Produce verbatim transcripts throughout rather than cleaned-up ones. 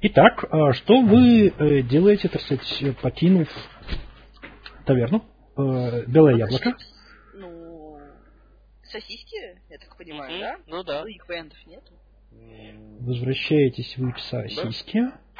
Итак, что вы делаете, так сказать, покинув таверну? Белое яблоко. Ну, сосиски, я так понимаю, Мгм. да? Ну да. Других вариантов нет. Возвращаетесь вы к сосиске.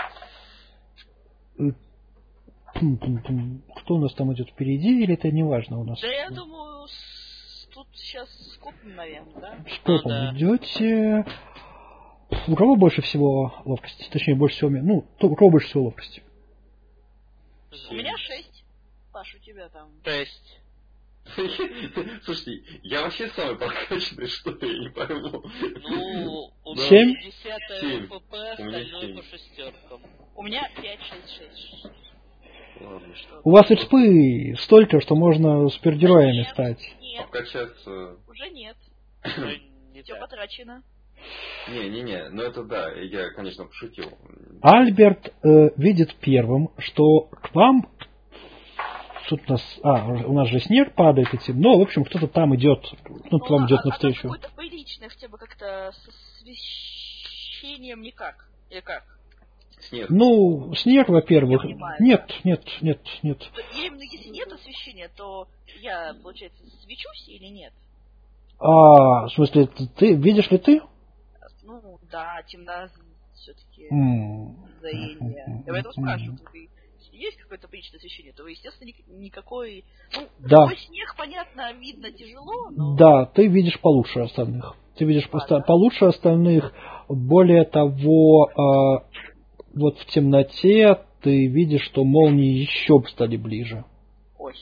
Кто у нас там идет впереди, или это не важно у нас? Да я думаю, с- тут сейчас скопим, наверное, да? Скопом Ну, да. идете. У кого больше всего ловкости? Точнее, больше всего... Ну, то, у кого больше всего ловкости? У меня шесть. Паш, у тебя там. Шесть. Слушайте, я вообще самый прокачанный, что ли, я не пойму. Ну, у меня Семь? десятое Семь. ФП, У меня остальное семь. по шестеркам. У меня пять, шесть, шесть. Ладно. У вас экспы столько, что можно супергероями Нет. стать. Нет, Обкачаться... уже нет. Уже не Все так. потрачено. Не-не-не, ну это да, я, конечно, пошутил. Альберт э, видит первым, что к вам... Тут у нас, а, у нас же снег падает этим, но, в общем, кто-то там идет, ну, к вам идет а, а там навстречу. какой-то приличный, хотя бы как-то с освещением никак. Или как? Снег. Ну, снег, во-первых. Я понимаю, Нет, нет, нет, нет. То- Я именно если нет освещения, то я, получается, свечусь или нет? А, в смысле, ты, видишь ли ты? Ну, да, темно все-таки М. зрение. Я поэтому спрашиваю, ты- если есть какое-то приличное освещение, то, естественно, ни- никакой... Ну, Да. такой снег, понятно, видно тяжело, но... Да, ты видишь получше остальных. Ты видишь поста- Ладно. получше остальных. Более того, а, вот в темноте ты видишь, что молнии еще стали ближе. Ой.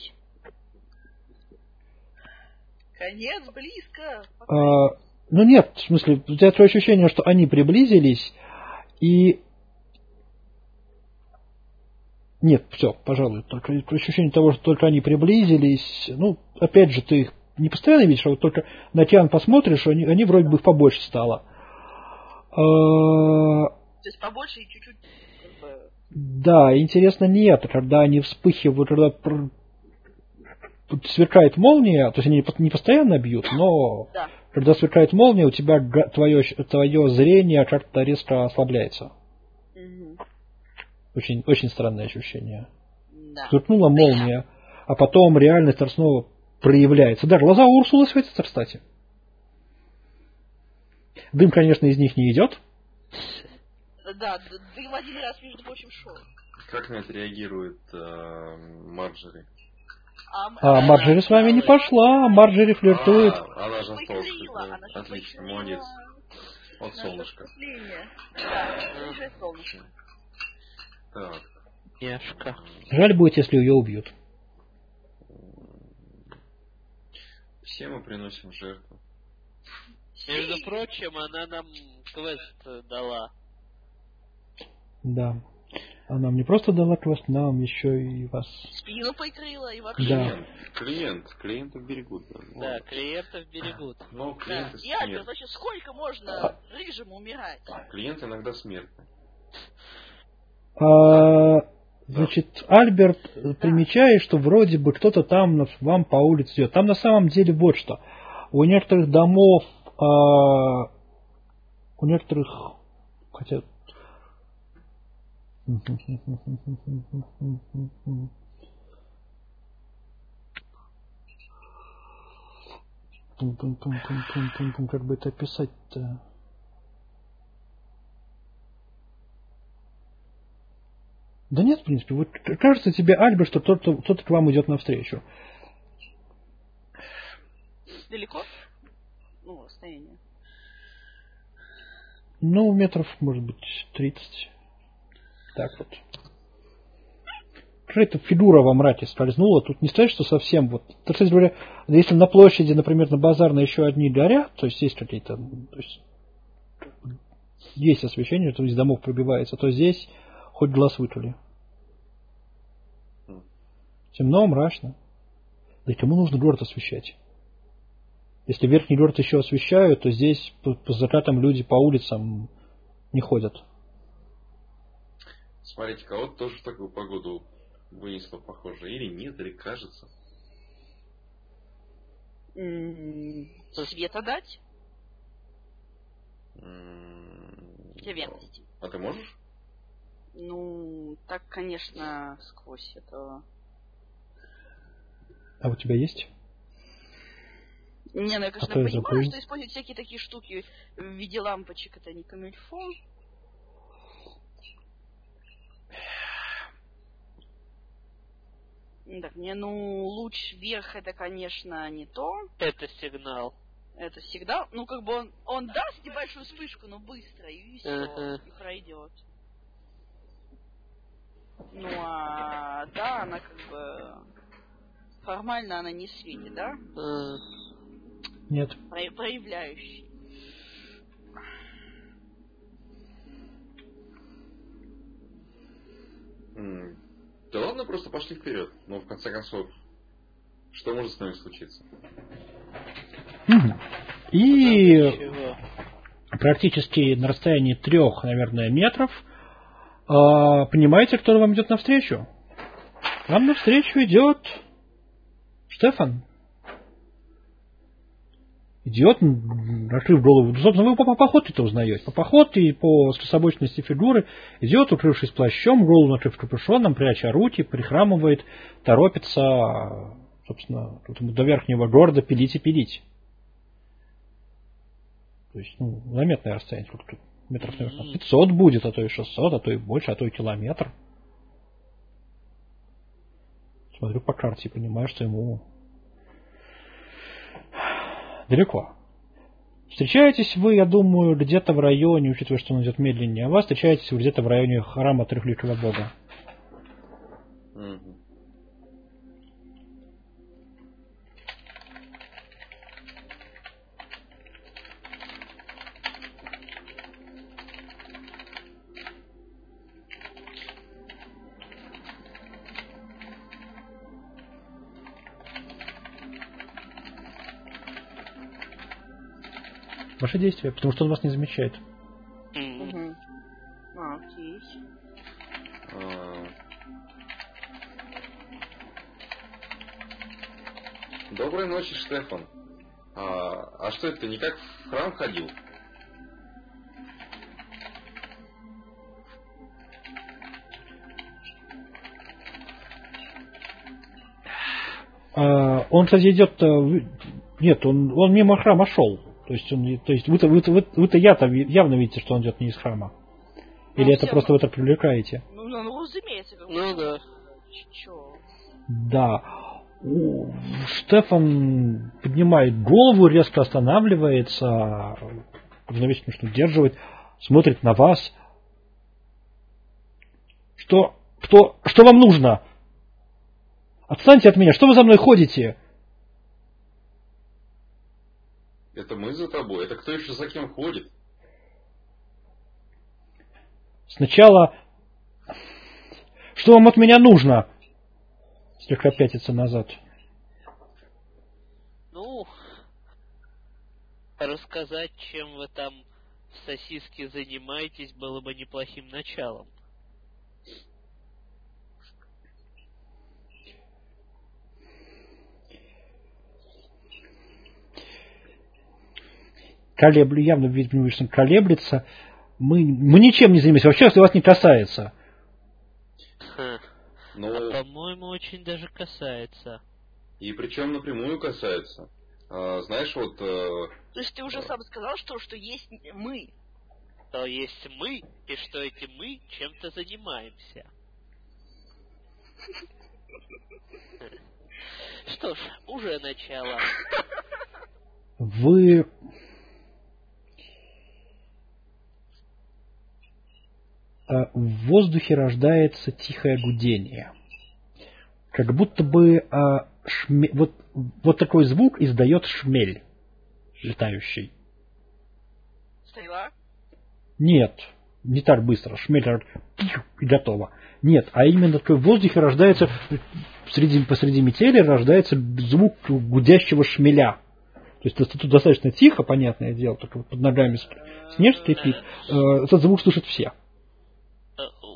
Конец близко. А, ну нет, в смысле, у тебя такое ощущение, что они приблизились, и... Нет, все, пожалуй, только ощущение того, что только они приблизились, ну, опять же, ты их не постоянно видишь, а вот только на океан посмотришь, они, они вроде бы их побольше стало. А, То есть побольше и чуть-чуть... как бы, да, интересно нет, когда они вспыхивают, когда пр- сверкает молния, то есть они не постоянно бьют, но Да. когда сверкает молния, у тебя га- твое, твое зрение как-то резко ослабляется. Мгм. Очень, очень странное ощущение. Да. Сверкнула молния, а потом реальность снова проявляется. Да, глаза у Урсулы светятся, кстати. Дым, конечно, из них не идет. Да, д- дым один раз, между прочим, шел. Как на это реагирует э, Марджери? А, м- А она- Марджери с вами не пошла, Марджери флиртует. А, она же осталась. Выкрыла, да. она же Отлично, выкрыла молодец. Вот наше солнышко. вступление. Да, уже солнышко. Так. Яшка. Жаль будет, если ее убьют. Все мы приносим жертву. Между прочим, она нам квест дала. Да. Она нам не просто дала квест, нам еще и вас. Спину прикрыла и вообще. Да. Клиент, клиент, клиентов берегут. Да, Да, Вот. клиентов берегут. Но Да. клиенты Я, смертны. значит, сколько можно рыжему умирать? Клиент иногда смертный. А, значит, Альберт примечает, что вроде бы кто-то там на- вам по улице идет. Там на самом деле вот что. У некоторых домов, а, у некоторых, хотя... Пум-пум-пум-пум-пум-пум-пум. Как бы это описать-то? Да нет, в принципе. Вот кажется тебе, Альберт, что кто-то, кто-то к вам идет навстречу. Далеко? Ну, расстояние. Ну, метров, может быть, тридцать. Так вот. Какая-то фигура во мраке скользнула. Тут не сказать, что совсем вот. Так, кстати говоря, если на площади, например, на базарной еще одни горят, то есть есть какие-то... То есть, есть освещение, что из домов пробивается, то здесь хоть глаз выколи. Темно, мрачно. Да и кому нужно город освещать? Если верхний город еще освещают, то здесь по, по закатам люди по улицам не ходят. Смотрите, кого-то тоже в такую погоду вынесло, похоже. Или нет, или кажется. М, Света дать? М, Для верности. А ты можешь? Ну, так, конечно, сквозь это... А у тебя есть? Не, ну я, конечно, А то я понимаю, забыл. что использовать всякие такие штуки в виде лампочек, это не камильфо. Так, не, ну, луч вверх, это, конечно, не то. Это сигнал. Это всегда, ну, как бы он, он даст небольшую вспышку, но быстро, и все, Ага. и пройдет. Ну, а, да, она как бы... Формально она не светит, да? А, Нет. Про- проявляющий. М, Да ладно, просто пошли вперед. Но в конце концов, что может с нами случиться? Мгм. И чего? практически на расстоянии трех, наверное, метров а, понимаете, кто вам идет навстречу? Вам навстречу идет Штефан. Идет, открыв голову. Собственно, вы по походке-то узнаете. По походке и по скособочности фигуры идет, укрывшись плащом, голову накрыв капюшоном, пряча руки, прихрамывает, торопится, собственно, тут ему до верхнего города пилить и пилить. То есть, ну, заметное расстояние. Сколько тут? Метров, наверное, пятьсот будет, а то и шестьсот, а то и больше, а то и километр. Смотрю по карте и понимаю, что ему далеко. Встречаетесь вы, я думаю, где-то в районе, учитывая, что он идет медленнее, а вас встречаетесь вы где-то в районе храма Трехликого Бога. Мгм. Ваши действия, потому что он вас не замечает. М, Угу. А, окей. А. Доброй ночи, Штефан. А, а что это, ты никак в храм ходил? А, он, кстати, идет... э, в- Нет, он, он мимо храма шел. То есть, он, то есть вы-то, вы-то, вы- вы-то я-то ви- явно видите, что он идет не из храма. Или Ну, это все- просто вы так привлекаете? Ну, ну, ну, разумеется, как бы. Ну да. Чё? Да. У- Штефан поднимает голову, резко останавливается, равновесие нужно удерживать, смотрит на вас. Что, кто, что вам нужно? Отстаньте от меня, что вы за мной ходите? Это мы за тобой. Это кто еще за кем ходит? Сначала, что вам от меня нужно? Слегка пятится назад. Ну, рассказать, чем вы там в сосиске занимаетесь, было бы неплохим началом. Колеблю, явно видно, что он колеблется. Мы, мы ничем не занимаемся, вообще это вас не касается. Ха. Ну, А по-моему, очень даже касается. и причем напрямую касается. А, знаешь, вот... э, То есть ты уже сам сказал, что, что есть мы. То есть мы, и что эти мы чем-то занимаемся. Что ж, уже начало. Вы... А, В воздухе рождается тихое гудение. Как будто бы а, шме- вот, вот такой звук издает шмель летающий. Стрела? Нет, не так быстро. Шмель так и готово. Нет, а именно такой в воздухе рождается, среди, посреди метели рождается звук гудящего шмеля. То есть это тут достаточно тихо, понятное дело, только вот под ногами снег скрипит. Э, Этот звук слышат все. Оу.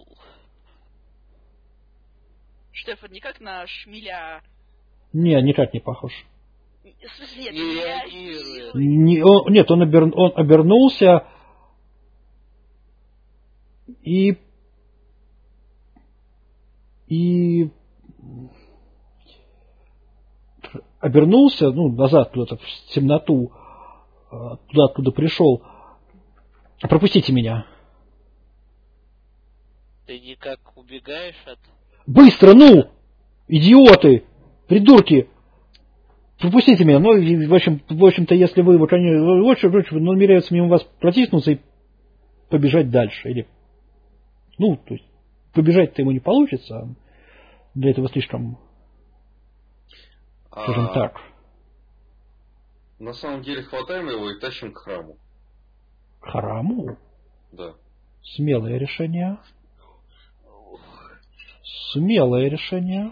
Штефан никак на шмеля... Не, никак не похож. В смысле, нет, Не не реагирует. реагирует. Не, он- нет, он, обер- он обернулся и и обернулся, ну, назад куда-то в темноту, туда, откуда пришел. Пропустите меня. Ты никак убегаешь от... Быстро, ну! Идиоты! Придурки! Пропустите меня. Ну, в общем, в общем-то, если вы вот они очень, очень намеряются мимо вас протиснуться и побежать дальше. Или, ну, то есть, побежать-то ему не получится. Для этого слишком, скажем А, так. На самом деле хватаем его и тащим к храму. К храму? Да. Смелое решение. Смелое решение.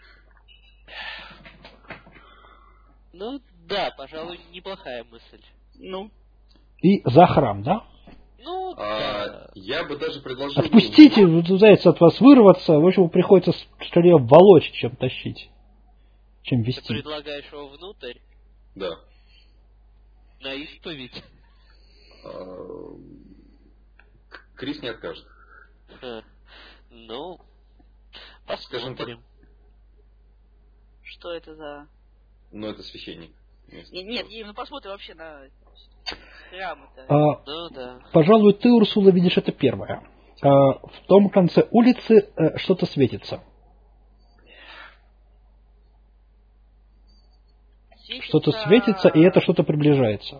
Ну, да, пожалуй, неплохая мысль. Ну, И за храм, да? Ну, А, да. я бы даже предложил... Отпустите, вот заяц от вас вырваться. В общем, приходится скорее волочь, чем тащить. Чем Ты вести. предлагаешь его внутрь Да. на исповедь? А, Крис не откажет. Ха. Ну, Скажем так. посмотрим. что это за... Но это священник. Нет, нет, именно посмотрим вообще на храм-то. А, Ну, да. пожалуй, ты, Урсула, видишь это первое. А, в том конце улицы э, что-то светится. Светится... Что-то светится, и это что-то приближается.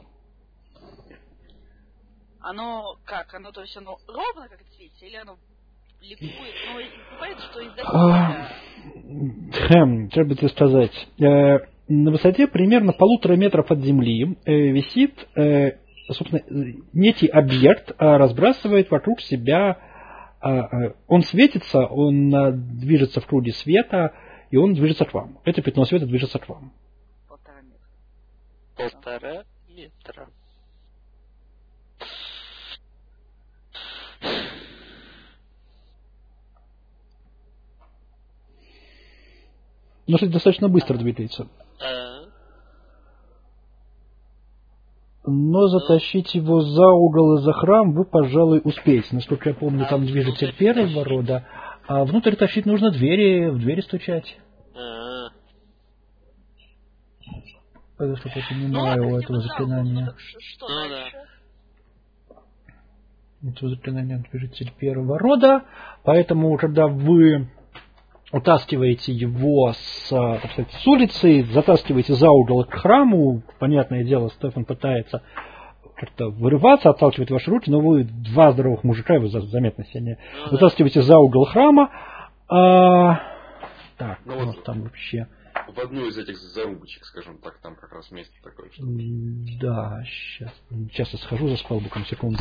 Оно как? Оно, то есть оно ровно как светится, или оно ликует? Ну, и понятно, что из-за А, снега. Хм, что бы тебе сказать. Э, на высоте примерно полутора метров от земли э, висит, э, собственно, некий объект, э, разбрасывает вокруг себя. Э, э, он светится, он э, движется в круге света, и он движется к вам. Это пятно света движется к вам. Полтора метра. Полтора метра. Но это достаточно быстро двигается. А, Но затащить его за угол и за храм вы, пожалуй, успеете. Насколько я помню, А там движитель внутрь первого тащить? рода. А внутрь тащить нужно двери, в двери стучать. а. Это что-то я Ну, понимаю ладно, у хотя этого бы за угол. заклинания. Ну, так ш- что Ну, дальше? Это заклинание движитель первого рода. Поэтому, когда вы утаскиваете его с, так сказать, с улицы, затаскиваете за угол к храму, понятное дело, Стефан пытается как-то вырываться, отталкивает ваши руки, но вы два здоровых мужика, его заметно сильнее, Ну, вытаскиваете за угол храма. А, так, Ну, у нас вот. там вообще... В одну из этих зарубочек, скажем так, там как раз место такое. Что... М, Да, сейчас. Сейчас я схожу за спелбуком, секунду.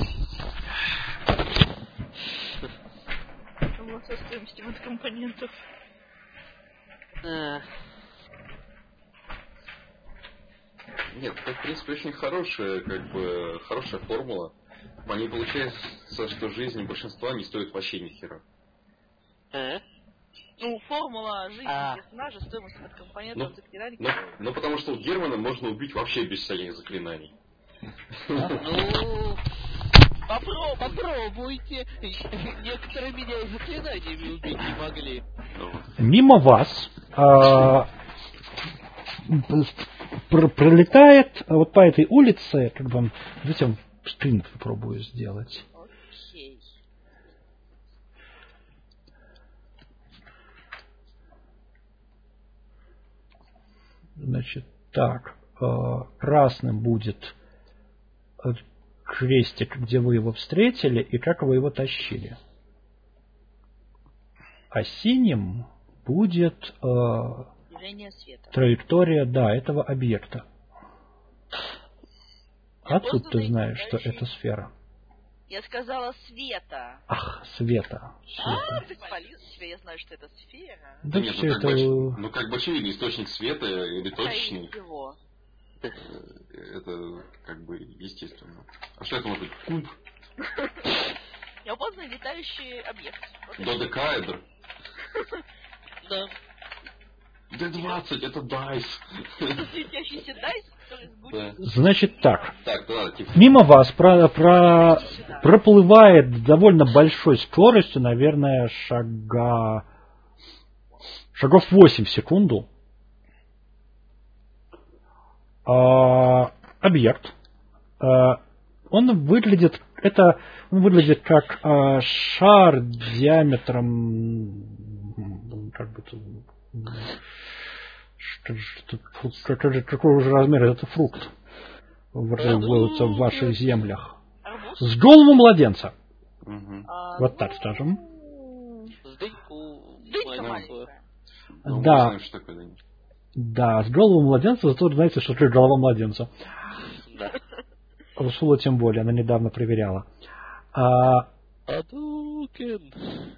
Ну, со стоимостью вот компонентов. А, Нет, это, в принципе, очень хорошая, как бы, хорошая формула. По ней получается, что жизнь большинства не стоит вообще ни хера. а? Ну, формула жизни А. персонажа, стоимость от компонентов Ну, заклинаний. Ну, ну, потому что у Германа можно убить вообще без всяких заклинаний. Ну, попро- попробуйте. Некоторые меня и заклинаниями убить не могли. Мимо вас а, пр- пролетает вот по этой улице, как бы, давайте я вам скрин попробую сделать. Окей. Значит, так, а, красным будет э, крестик, где вы его встретили и как вы его тащили. А синим будет э, Движение света. траектория, да, этого объекта. Я Откуда просто ты знаешь, что заикаюсь. это сфера? Я сказала света. Ах, света. А, света. ты спалил себя, я знаю, что это сфера. Да нет, все ну, как это... бы, оч- ну, как бы очевидный источник света или Скорее точечный, всего. э, это как бы естественно. А что это может быть? Куб? Неопознанный летающий объект. Вот это. Додекаэдр? Да. Д двадцать, это дайс. Светящийся дайс, который Да. сгустит. Значит так, Так, да, типа. мимо вас про, про, проплывает довольно большой скоростью, наверное, шага шагов восемь в секунду а, объект. А, он выглядит, это он выглядит как а, шар диаметром, как бы, что, что, что, какого же размера это фрукт водится в ваших землях? С голову младенца. Угу. А, Вот так скажем. С дыньку Дынька маленькую. маленькая. Ну, Да. мы знаем, что такое, да. Да, с голову младенца, зато знаете, что такое голова младенца. Да. Урсула тем более, она недавно проверяла. А, Адукен.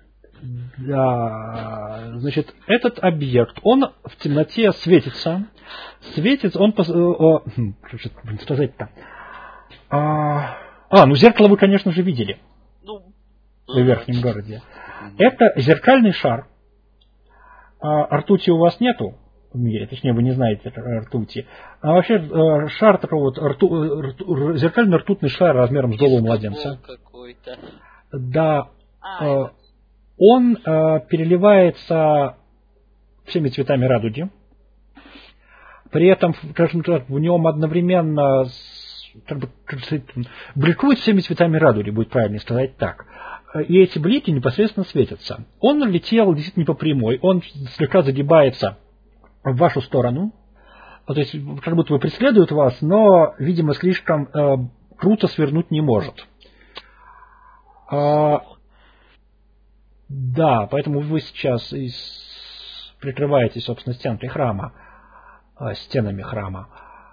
да, значит, этот объект, он в темноте светится. Светится, он... Пос... О, хм, что сказать-то? А, а, ну зеркало вы, конечно же, видели. Ну, В верхнем городе. Это зеркальный шар. А, ртути у вас нету в мире, точнее, вы не знаете ртути. А вообще шар такой вот, рту, рту, зеркальный ртутный шар размером с голову младенца. Какой-то. Да, а, э, это- он э, переливается всеми цветами радуги. При этом, скажем так, в нем одновременно с- как бы, как сказать, бликует всеми цветами радуги, будет правильно сказать так. И эти блики непосредственно светятся. Он летел действительно не по прямой, он слегка загибается в вашу сторону. То есть, как будто бы преследует вас, но, видимо, слишком э, круто свернуть не может. А, да, поэтому вы сейчас из, прикрываетесь, собственно, стенкой храма, э, стенами храма.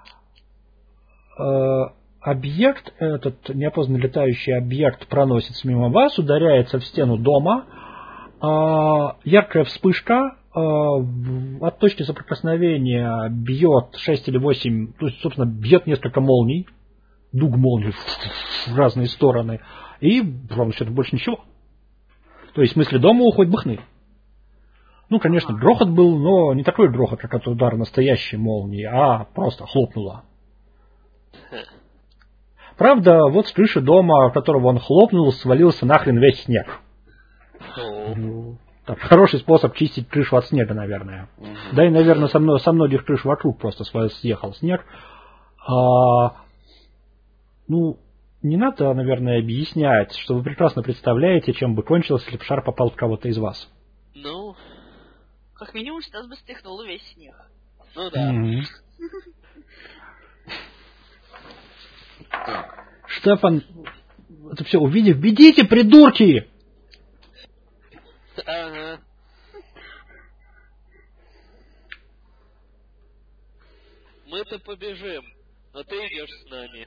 Э, объект, этот неопознанный летающий объект проносится мимо вас, ударяется в стену дома. Э, яркая вспышка э, в- от точки соприкосновения бьет шесть или восемь, то есть, собственно, бьет несколько молний, дуг молний в разные стороны. И, ровно что-то больше ничего. То есть, в смысле, дома уходит бахны. Ну, конечно, грохот был, но не такой грохот, как от удара настоящей молнии, а просто хлопнуло. Правда, вот с крыши дома, которого он хлопнул, свалился нахрен весь снег. Ну, так, хороший способ чистить крышу от снега, наверное. Мгм. Да и, наверное, со, мно- со многих крыш вокруг просто сва- съехал снег. А, ну, не надо, наверное, объяснять, что вы прекрасно представляете, чем бы кончилось, если бы шар попал в кого-то из вас. Ну, как минимум, с нас бы стряхнуло весь снег. ну да. Мгм. Так, Штефан, это все увидев, бегите, придурки! Ага. Мы-то побежим, но ты идешь с нами.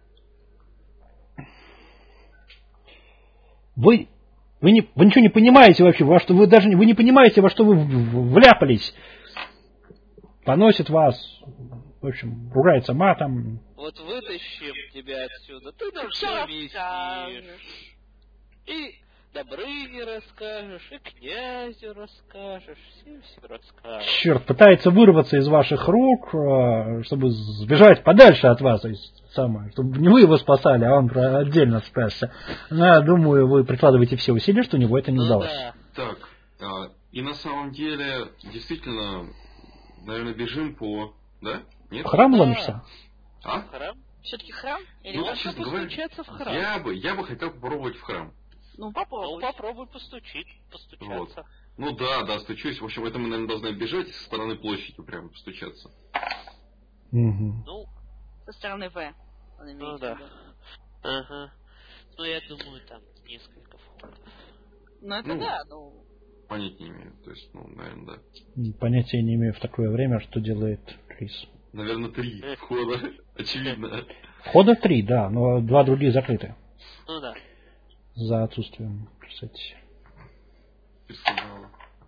Вы, вы, не, вы ничего не понимаете вообще, во что вы даже не- вы не понимаете, во что вы в- в- вляпались. Поносит вас, в общем, ругается матом. Вот вытащим тебя отсюда, ты нам Всё все объяснишь. расскажешь. И Добрыне расскажешь, и князю расскажешь, всем все расскажешь. Черт, пытается вырваться из ваших рук, э, чтобы сбежать подальше от вас, то есть самое, чтобы не вы его спасали, а он про- отдельно спасся. Но я думаю, вы прикладываете все усилия, что у него это не Ну удалось. да. так. а, и на самом деле, действительно, наверное, бежим по... Да? Нет? В храм Да. ломишься? А? Храм? Все-таки храм? Или Ну, как? Можно честно говоря, постучаться в храм. Я бы, я бы хотел попробовать в храм. Ну, Ну, попробуй. попробуй постучить, постучаться. Ну да, да, стучусь. В общем, это мы, наверное, должны бежать со стороны площади прям постучаться. Мгм. Ну, Со стороны В. Он имеет ну в да. виду. Ага. Ну, я думаю, там несколько входов. Ну, это Ну. да, ну... Понять не имею. То есть, ну, наверное, да. Понятия не имею в такое время, что делает Крис. Наверное, три входа. Очевидно. Входа три, да, но два другие закрыты. Ну да. За отсутствием, кстати. Персонала.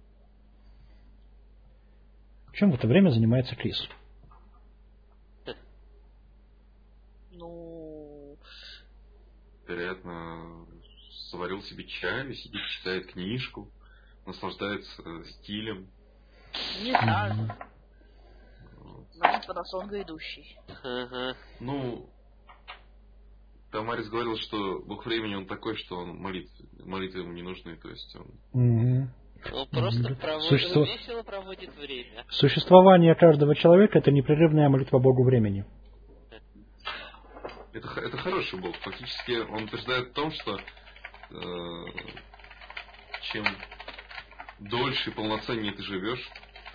Чем в это время занимается Крис? Ну... Вероятно, сварил себе чай, сидит, читает книжку, наслаждается стилем. Не знаю. Звонит Панасонга идущий. Ага. Ну, Тамарис говорил, что бог времени он такой, что он молит, молитвы ему не нужны, то есть он... Мгм. Он просто проводит, Существо... весело проводит время. Существование каждого человека — это непрерывная молитва Богу времени. Это, это хороший Бог. Фактически он утверждает в том, что э, чем дольше и полноценнее ты живешь...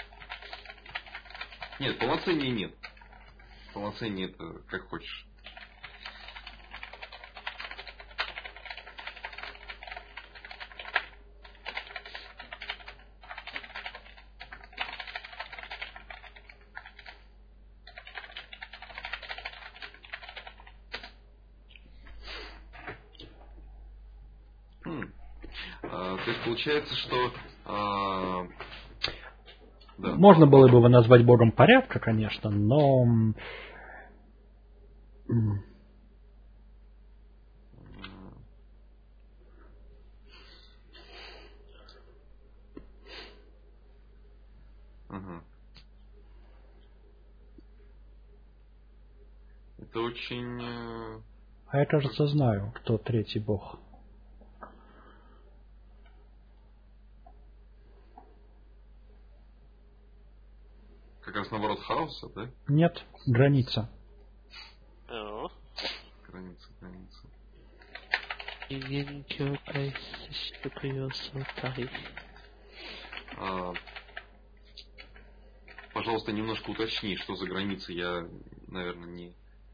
Нет, полноценнее нет. Полноценнее это как хочешь. То есть получается, что а, да. Можно было бы его назвать богом порядка, конечно, но угу. Это очень... А я, кажется, знаю, кто третий бог. Как раз наоборот хаоса, да? Нет, граница. О. Граница, граница. А, пожалуйста, немножко уточни, что за граница. Я, наверное, не...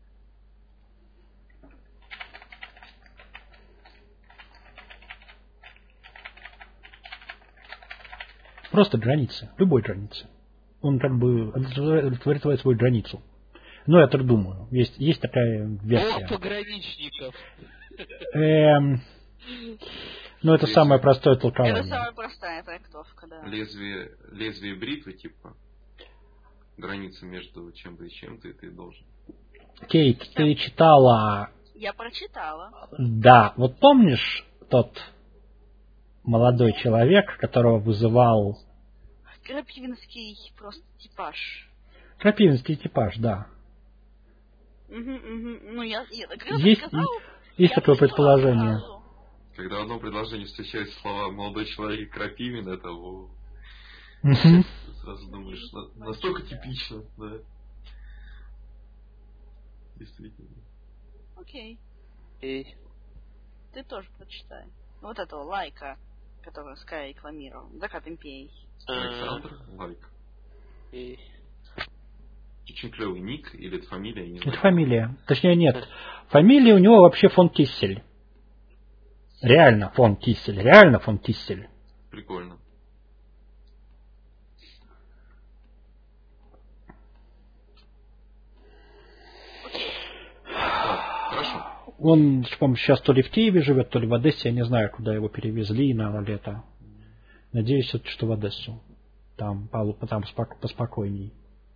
Просто граница, любой границы. Он как бы удовлетворяет свою границу. Ну, я так думаю. Есть, есть такая версия. Бог пограничников. Эм, ну, это самое простое толкование. Это самая простая трактовка, да. Лезвие, лезвие бритвы, типа, граница между чем-то и чем-то, и ты должен. Кейт, ты читала... Я прочитала. Да, вот помнишь тот молодой человек, которого вызывал... Крапивинский просто типаж. Крапивинский типаж, да. Угу, угу. Ну, я, я как есть сказал, есть я такое предположение. сразу. Когда в одном предложении встречаются слова «молодой человек» и «Крапивин», это о, Угу. сразу думаешь, на- настолько типично, да. Действительно. Окей. Эй. Ты тоже прочитай. Вот этого лайка, которого Скай рекламировал. Закат империи. Александр Лайк. Эй. Очень клевый ник, или это фамилия, я не Это знаю. фамилия. Точнее, нет. Фамилия у него вообще фон Тиссель. Реально фон Тиссель. Реально фон Тиссель. Прикольно. Так, хорошо. Он, по-моему, сейчас то ли в Киеве живет, то ли в Одессе. Я не знаю, куда его перевезли на лето. Надеюсь, что в Одессу. Там, там поспокойней.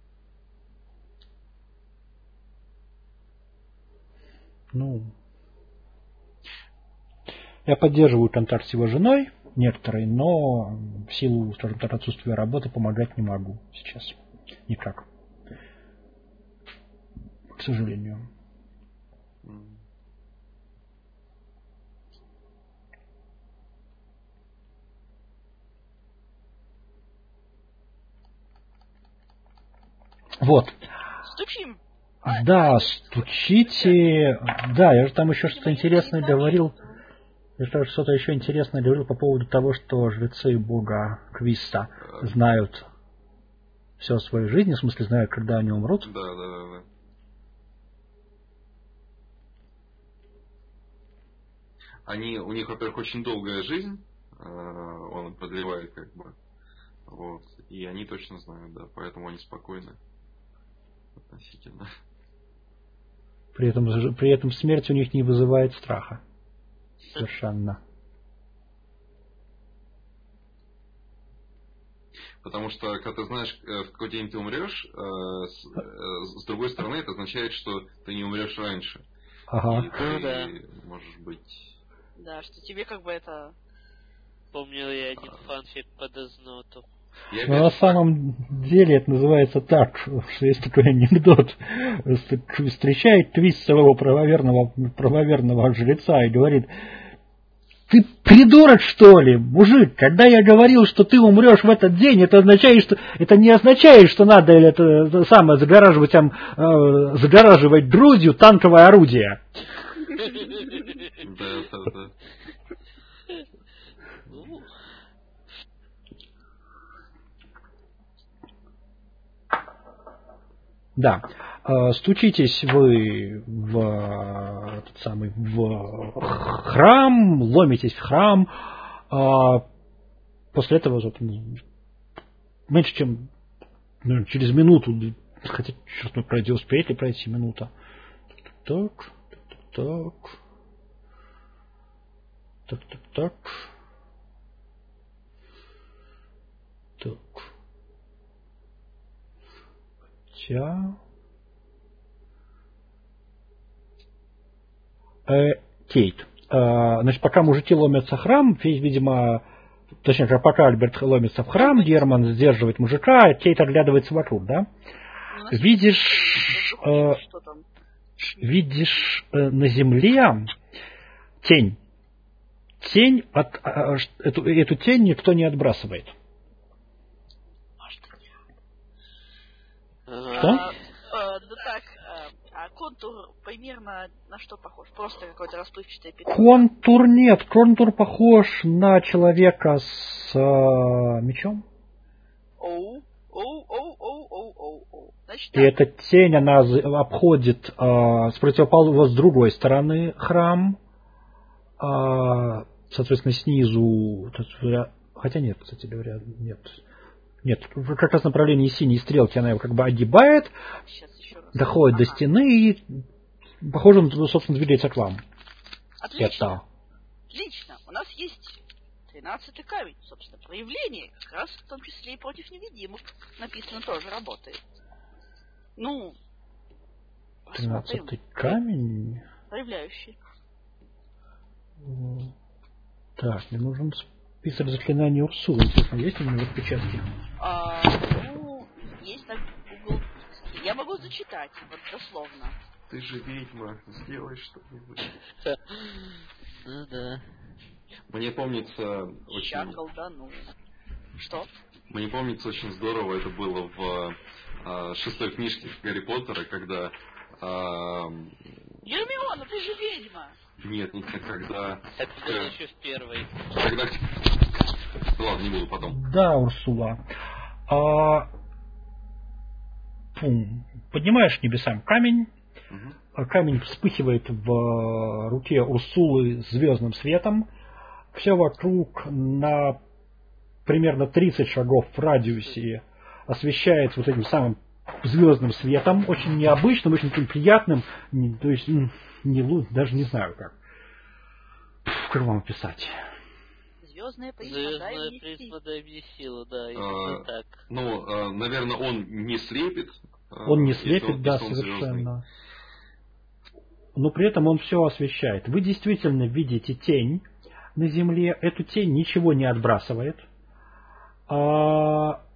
Ну, я поддерживаю контакт с его женой некоторой, но в силу, скажем так, отсутствия работы помогать не могу сейчас. Никак. К сожалению. Вот. Стучим. Да, стучите. Да, я же там еще что-то интересное говорил. Я же что-то еще интересное говорил по поводу того, что жрецы бога Квиста знают все о своей жизни, в смысле знают, когда они умрут. Да, да, да, да. Они, у них, во-первых, очень долгая жизнь, он продлевает как бы, вот, и они точно знают, да, поэтому они спокойны относительно. При этом, при этом смерть у них не вызывает страха. Совершенно. Потому что, когда ты знаешь, в какой день ты умрешь, с, с другой стороны, это означает, что ты не умрешь раньше. Ага. И ты да. можешь быть... Да, что тебе как бы это... Помнил я один фанфик по Дезноту. Но на самом деле это называется так, что есть такой анекдот. Встречает Твист своего правоверного, правоверного жреца и говорит: Ты придурок, что ли, мужик? Когда я говорил, что ты умрешь в этот день, это означает, что это не означает, что надо это, это самое загораживать там, э, загораживать грудью танковое орудие. Да, да, да. Да. Стучитесь вы в этот самый в храм, ломитесь в храм. После этого меньше чем ну, через минуту, хотя черт мой пройдет, успеет ли пройти минута. Так, так, так, так, так, так. Хотя... Э, Кейт. Э, значит, пока мужики ломятся в храм, видимо, точнее, пока Альберт ломится в храм, Герман сдерживает мужика, Кейт оглядывается вокруг, да? Видишь, э, видишь э, на земле тень. Тень, от, э, эту, эту тень никто не отбрасывает. Что? А, а, ну так, а, а контур примерно на что похож? Просто какое-то расплывчатое пятно? Контур нет. Контур похож на человека с э, мечом. Оу, оу, оу, оу, оу, оу, оу. Значит, и эта тень, она обходит э, с противоположной, с другой стороны храм. Э, соответственно, снизу... Хотя нет, кстати говоря, нет... Нет, как раз в направлении синей стрелки она его как бы огибает, доходит ага. до стены и, похоже, собственно, двигается к вам. Отлично. Это... Отлично. У нас есть тринадцатый камень, собственно, проявление, как раз в том числе и против невидимых. Написано тоже работает. Ну, тринадцатый камень? Проявляющий. Так, мне нужен список заклинаний Урсулы. Есть у меня в отпечатке? А, ну, есть на Google. Я могу зачитать, вот дословно. Ты же ведьма, сделай что-нибудь. Ну да. Мне помнится очень... Ща колдану. Что? Мне помнится очень здорово, это было в а, шестой книжке Гарри Поттера, когда... А... Гермиона, ты же ведьма! Нет, нет, когда... Это было еще в первой. Когда... Ладно, не буду потом. Да, Урсула. А... Пум. Поднимаешь небесам камень. Угу. Камень вспыхивает в руке Урсулы звездным светом. Все вокруг на примерно тридцать шагов в радиусе освещается вот этим самым звездным светом. Очень необычным, очень приятным. Не, то есть, не, даже не знаю как. Как вам описать? Звездная призма, дай мне силу, да, именно а, так. Ну, а, наверное, он не слепит. Он не слепит, он, да, совершенно. Но при этом он все освещает. Вы действительно видите тень на земле. Эту тень ничего не отбрасывает. А...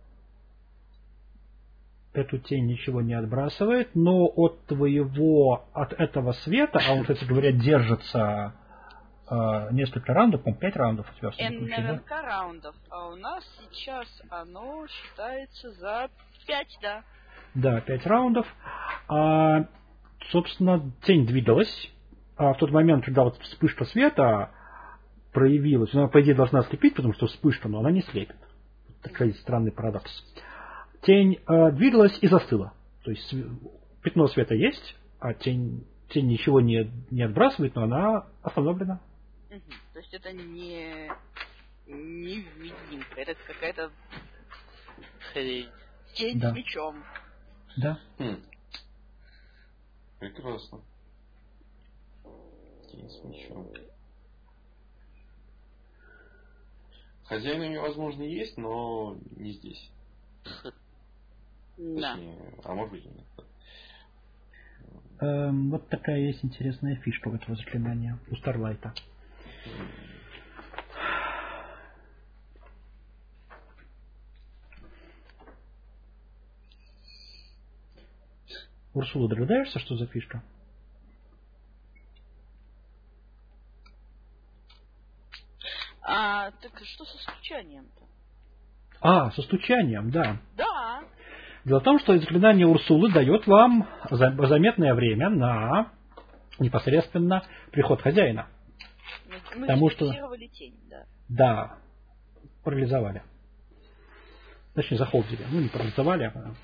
Эту тень ничего не отбрасывает, но от твоего, от этого света, а он, кстати говоря, держится а, несколько раундов, по-моему, пять раундов у тебя в случае, да? раундов, а у нас сейчас оно считается за пять, да? Да, пять раундов. А, собственно, тень двигалась. А в тот момент, когда вот вспышка света проявилась, она, по идее, должна слепить, потому что вспышка, но она не слепит. Такой странный парадокс. Тень э, двигалась и застыла. То есть пятно света есть, а тень, тень ничего не, не отбрасывает, но она остановлена. Угу. То есть это не невидимка, это какая-то хрень. Тень да. с мечом. Да. Хм. Прекрасно. Тень с мечом. Хозяин у нее, возможно, есть, но не здесь. Да. Точнее, а может быть и нет. Эм, вот такая есть интересная фишка у этого заклинания, у Старлайта. Урсула, догадаешься, что за фишка? что со стучанием-то? А, со стучанием, да. Да. Дело в том, что заклинание Урсулы дает вам заметное время на непосредственно приход хозяина. Мы, мы Потому что... фиксировали тень, да. Да, парализовали. Точнее, захолдили. Ну, не парализовали, а...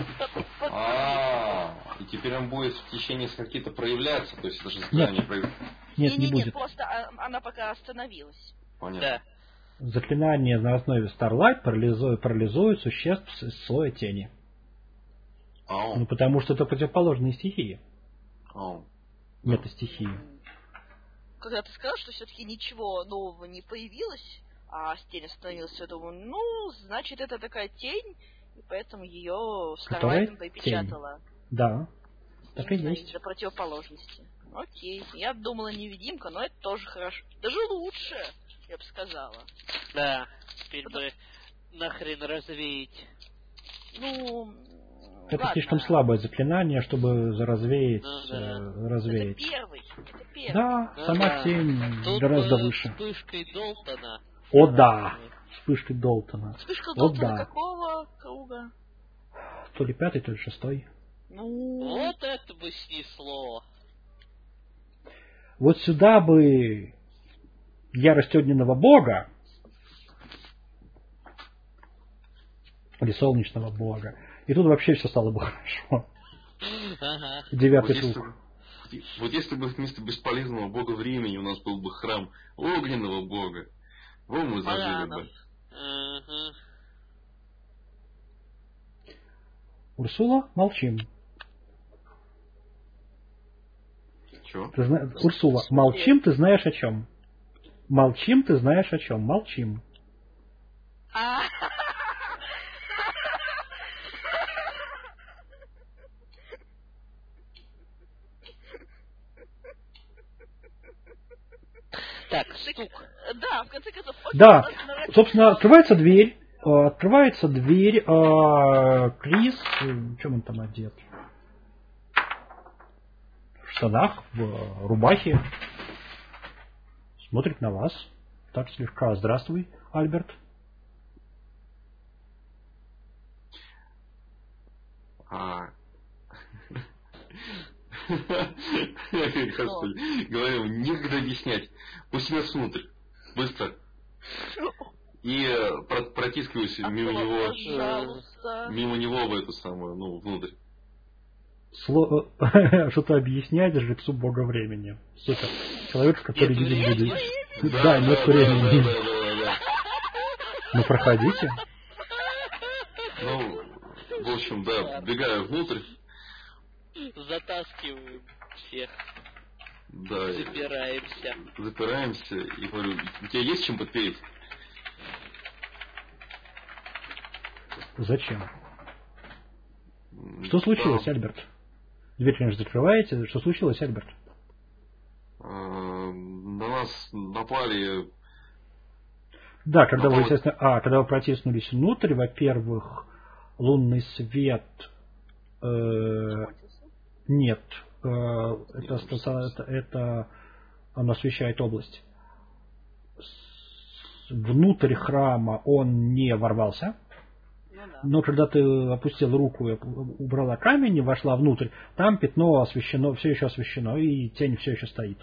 А, и теперь он будет в течение какие-то проявляться, то есть это же заклинание проявляется. Нет, не, не будет. Просто она пока остановилась. Понятно. Да. Заклинание на основе Starlight парализует, парализует существ из слоя тени. Ау. Ну, потому что это противоположные стихии. Ау. Мета-стихии. Когда ты сказал, что все-таки ничего нового не появилось, а тень остановилась, я думаю, ну, значит, это такая тень, и поэтому ее Starlight припечатала. Да, так и Именно есть. из-за противоположности. Окей, я думала невидимка, но это тоже хорошо. Даже лучше, я бы сказала. Да, теперь бы нахрен развеять. Ну, Это ладно. слишком слабое заклинание, чтобы развеять. Ну, да. э, развеять. Это первый, это первый. Да, Ну, сама да. тень Тут гораздо бы выше. вспышкой Долтона. О да, вспышкой Долтона. Вспышка О Долтона да. какого круга? То ли пятый, то ли шестой. Ну, Вот это бы снесло. Вот сюда бы ярость огненного бога или солнечного бога. И тут вообще все стало бы хорошо. Ага. Девятый Вот если, круг. бы- вот если бы вместо бесполезного бога времени у нас был бы храм огненного бога, во мы зажили Баранов. бы. Ага. Урсула, молчим. Чё? Ты зна... Урсула, молчим, ты знаешь о чем. Молчим, ты знаешь о чем. Молчим. а, Так, стук. да, в конце концов. окей, Да, у нас народ- собственно, открывается дверь. э, Открывается дверь. э, Крис, в чем он там одет? В штанах, в э, рубахе. Смотрит на вас. Так слегка. Здравствуй, Альберт. А. Господи, говорю, некогда объяснять. Пусть меня внутрь. Быстро. И э, про- протискиваюсь мимо него, Пожалуйста. мимо него в эту самую, ну, внутрь. Сло- Что-то объяснять жрецу бога времени. Супер. Человек, который Нет видит времени. людей. Да, нет да, времени. да, да, да. Ну, проходите. Ну, в общем, да, бегаю внутрь, Затаскиваем всех. да, и Запираемся. запираемся и говорю, у тебя есть чем подпереть? Зачем? М, Что случилось, там, Альберт? Дверь, конечно, закрываете. Что случилось, Альберт? э, На нас напали. Да, когда Ну, вы, вот- естественно, а, когда вы протиснулись внутрь, во-первых, лунный свет, э, нет, э, это, стаса- это, это оно освещает область. С- Внутрь храма он не ворвался, Ну да. но когда ты опустил руку и убрала камень и вошла внутрь, там пятно освещено, все еще освещено, и тень все еще стоит.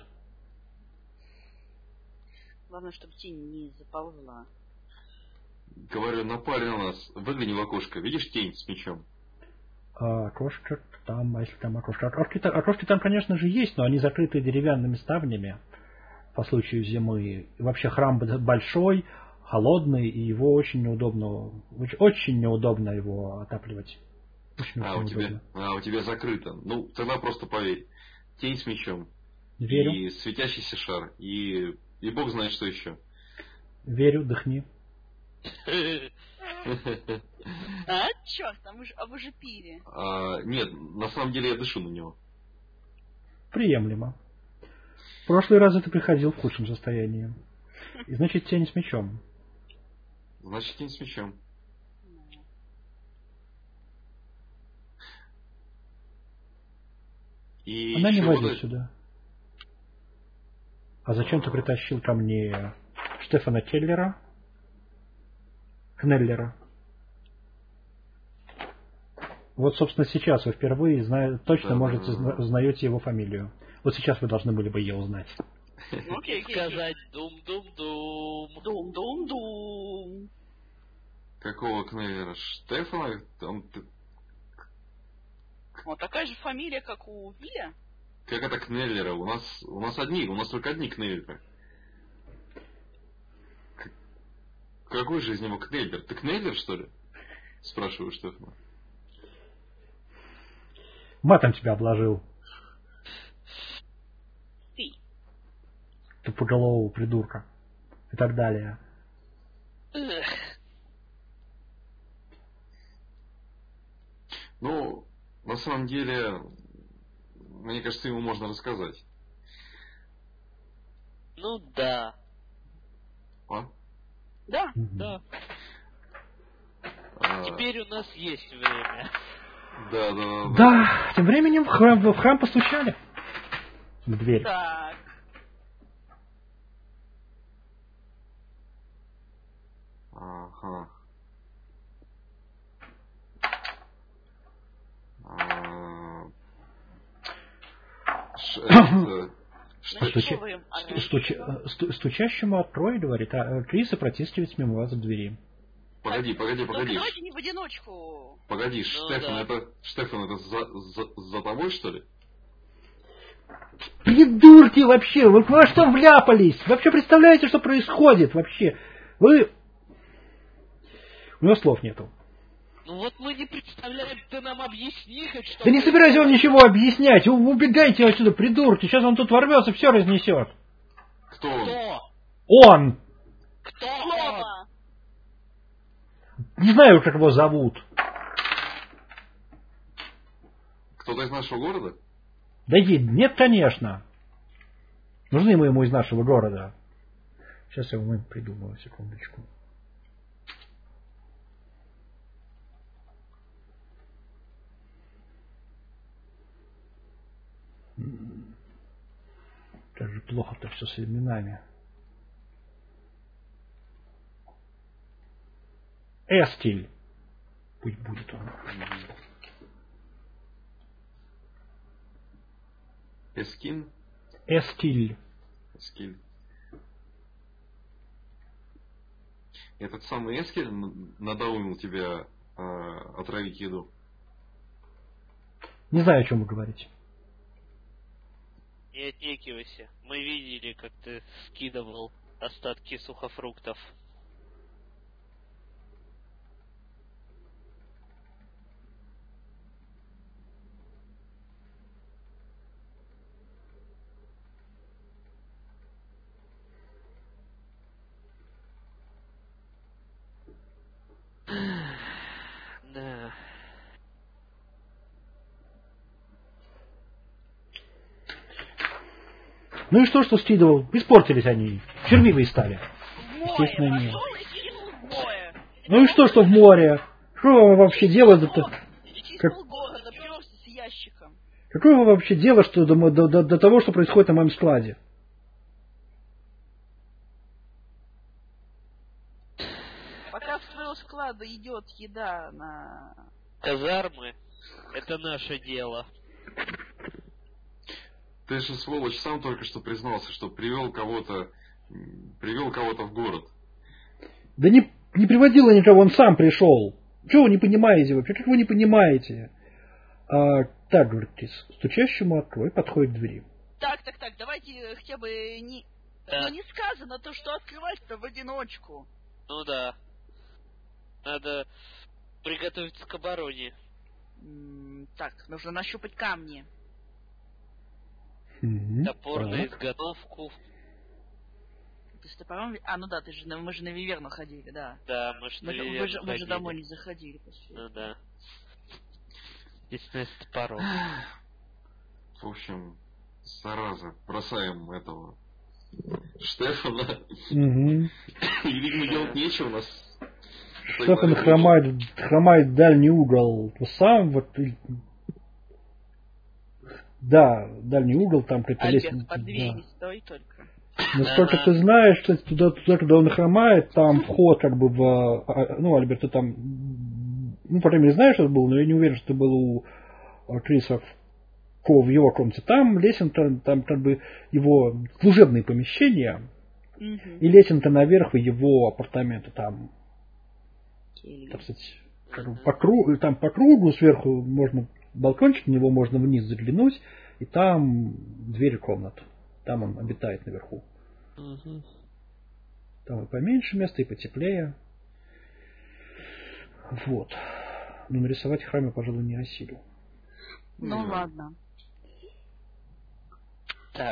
Главное, чтобы тень не заползла. Говорю, напали на нас. Выгляни в окошко. Видишь тень с мечом? А окошко там, а если там окошко? Окошки, та- окошки там, конечно же, есть, но они закрыты деревянными ставнями по случаю зимы. И вообще храм б- большой, холодный, и его очень неудобно, оч- очень неудобно его отапливать. Очень, А, очень у тебя, неудобно. а, у тебя закрыто. Ну, тогда просто поверь. Тень с мечом. Верю, И светящийся шар. И, и бог знает, что еще. верю, дыхни. А, черт, а, мы ж- а вы же пили. А, нет, на самом деле я дышу на него. Приемлемо. В прошлый раз ты приходил в худшем состоянии. И значит, тень с мечом. Значит, тень с мечом. И Она не еще войдет вот сюда. А зачем ты притащил ко мне Штефана Келлера? Кнеллера. Вот, собственно, сейчас вы впервые зна... точно да, можете да, да. узнаете его фамилию. Вот сейчас вы должны были бы ее узнать. Окей, сказать дум-дум-дум. Дум-дум-дум. Какого Кнеллера? Штефана? Он... Вот такая же фамилия, как у Вия. Как это Кнеллера? У нас, у нас одни, у нас только одни Кнеллеры. К... Какой же из него Кнеллер? Ты Кнеллер, что ли? Спрашиваю Штефана. Матом тебя обложил. Ты. Тупоголового придурка. И так далее. Ну, на самом деле, мне кажется, ему можно рассказать. Ну да. А? Да. Да. А... Теперь у нас есть время. Да, да, да. Да, тем временем в храм, в храм постучали. В дверь. Так. Ага. А... Ш... это... Стуча... Стуча... Стучащему открой, говорит, а Криса протискивается мимо вас в двери. Погоди, погоди, погоди. Ну, давайте не в одиночку. Погоди, ну, Штефан, да. это Штефан, это за, за, за тобой, что ли? Придурки вообще! Вы во что вляпались? Вообще представляете, что происходит вообще? Вы... У него слов нету. Ну вот мы не представляем, ты нам объясни хоть что. Да не собирайся он ничего объяснять. Вы убегайте отсюда, придурки. Сейчас он тут ворвется, все разнесет. Кто он? Кто? Он! Кто он? Не знаю, как его зовут. Кто-то из нашего города? Да нет, конечно. Нужны мы ему из нашего города. Сейчас я ему придумаю, секундочку. Как же плохо-то все с именами. Эстиль. Пусть будет он. Эскин? Эстиль. Эскиль. Этот самый Эскиль надоумил тебя э, отравить еду? Не знаю, о чем вы говорите. Не отнекивайся. Мы видели, как ты скидывал остатки сухофруктов. Да. Ну и что, что скидывал? Испортились они. Червивые стали. Естественно, нет. Ну и что, что в море? Что вам вообще дело? Как... Какое вам вообще дело, что до, до, до, до того, что происходит на моем складе? Пока с твоего склада идет еда на... Казармы — это наше дело. Ты же, сволочь, сам только что признался, что привел кого-то привел кого-то в город. Да не, не приводил я никого, он сам пришел. Чего вы не понимаете вообще? Как вы не понимаете? А, так, говорит Крис, стучащему открой, подходит к двери. Так, так, так, давайте хотя бы не... Да. Но не сказано то, что открывать-то в одиночку. Ну да. Надо приготовиться к обороне. М-м, так, нужно нащупать камни. Mm-hmm. Топор так. на изготовку. Ты с топором... А, ну да, ты же, мы же на Виверну ходили, да. Да, мы же на мы, Виверну мы, же, ходили. мы же домой не заходили. После. Ну да. Единственное, с топором. В общем, зараза, бросаем этого Штефана. Mm-hmm. И, видимо, делать нечего у нас. Штефан хромает, хромает в дальний угол. Сам вот... Да, дальний угол, там какая-то лестница. лестница. Под дверью да. не стой только. Насколько ты знаешь, что туда, туда, куда он хромает, там вход как бы в... Ну, Альберт, ты там... Ну, по крайней мере, знаешь, что это был, но я не уверен, что это был у Криса в его комнате. Там лесенка, там как бы его служебные помещения, Мгм. и лесенка наверх в его апартаменты. Там, так сказать, как бы по кругу, там по кругу, сверху можно балкончик, в него можно вниз заглянуть, и там дверь комнат. Там он обитает наверху. Мгм. Там и поменьше места, и потеплее. Вот. Но нарисовать храм я, пожалуй, не осилю. Ну Не знаю. ладно. Так.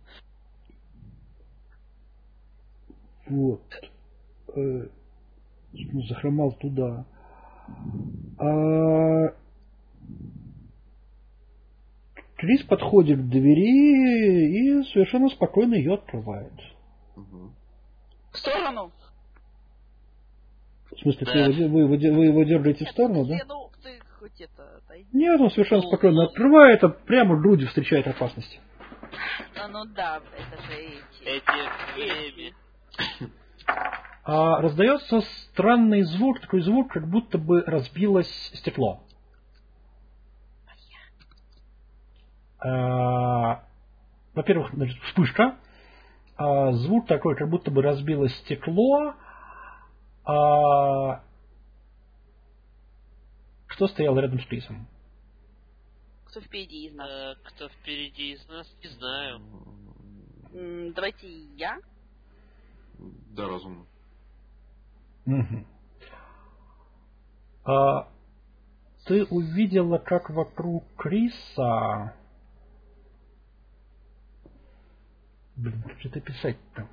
Вот. Э, ну, захромал туда. А... Крис подходит к двери и совершенно спокойно ее открывает. Мгм. В сторону. В смысле, Да. ты его, вы, вы, вы его держите в сторону, да? Не, ну ты хоть это отойди. Нет, он совершенно Ну, спокойно ну. открывает, а прямо грудью встречает опасность. А, ну да, это же эти. Эти время. А раздается странный звук, такой звук, как будто бы разбилось стекло. А, во-первых, значит, вспышка. А, звук такой, как будто бы разбилось стекло. А, кто стоял рядом с Крисом? Кто впереди из нас? Э, кто впереди из нас, не знаю. М, Давайте я. Да, разумно. Мгм. А, ты увидела, как вокруг Криса... Блин, как же это писать-то?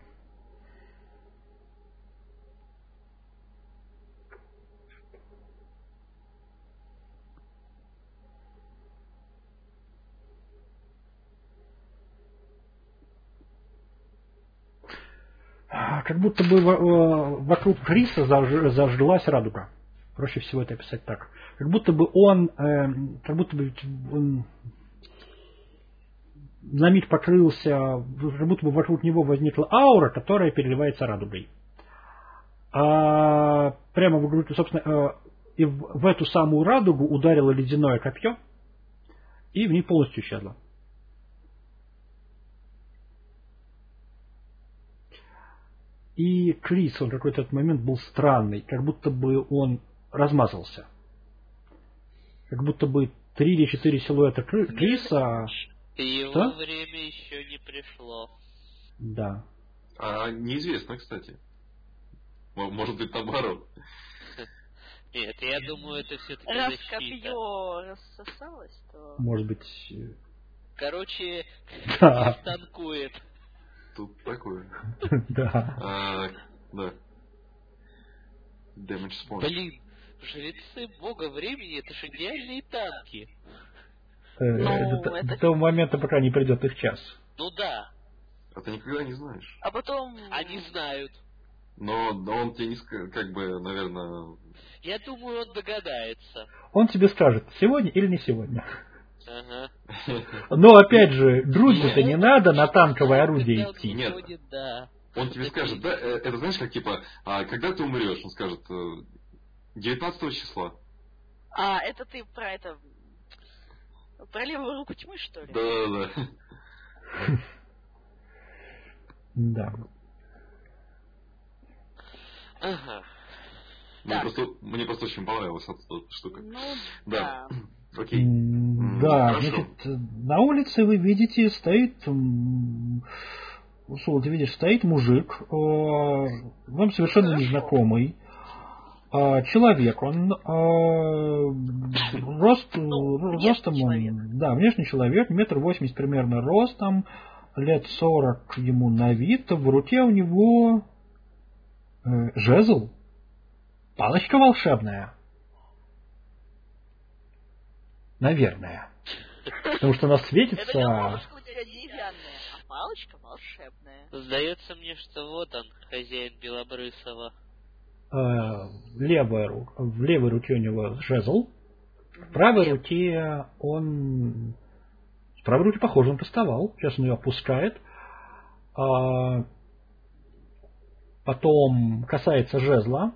А, Как будто бы во- во- вокруг Криса заж- зажглась радуга. Проще всего это описать так. Как будто бы он, эм, как будто бы он на миг покрылся, как будто бы вокруг него возникла аура, которая переливается радугой. А прямо в грудь, собственно, э, и в, в эту самую радугу ударило ледяное копье, и в ней полностью исчезло. И Крис, он в какой-то этот момент был странный, как будто бы он размазался. Как будто бы три или четыре силуэта Кри- Криса... И его Что? время еще не пришло. Да. А неизвестно, кстати. М- Может быть, наоборот. Нет, я думаю, это все-таки Раз защита. копье рассосалось, то... Может быть... э, Короче, Да. танкует. Тут такое. Да. А, да. Damage spawn. Блин, жрецы бога времени, это же идеальные танки. Э, Ну, До это- до того момента, пока не придет их час. Ну да, А ты никогда не знаешь. А потом... они знают. Но, но он тебе не скажет, как бы, наверное... Я думаю, он догадается. Он тебе скажет, сегодня или не сегодня. Ага. Но опять же, грудью-то не надо на танковое орудие Когда он идти. Нет. выходит, да. Он тебе Это скажет, да, э, это знаешь, как типа, а когда ты умрешь? Он скажет, э, девятнадцатого числа. А, это ты про это... Про левую руку тьмы, что ли? Да-да-да. Да. Ага. Мне Так. просто, мне просто очень понравилась эта эта штука. Ну, Да. да. Окей. М, М, Да, хорошо. значит, на улице вы видите, стоит, м, Усул, ты видишь, стоит мужик, э, вам совершенно Хорошо. незнакомый, э, человек, он э, рост, Ну, ростом, внешний человек. он, да, внешний человек, метр восемьдесят примерно ростом, лет сорок ему на вид, в руке у него э, жезл, палочка волшебная. Наверное. Потому что она светится... Это не ложка у тебя деревянная, а палочка волшебная. Сдается мне, что вот он, хозяин Белобрысова. э, левая рука, в левой руке у него жезл, в правой руке он... В правой руке, похоже, он доставал. Сейчас он ее опускает. А, потом касается жезла.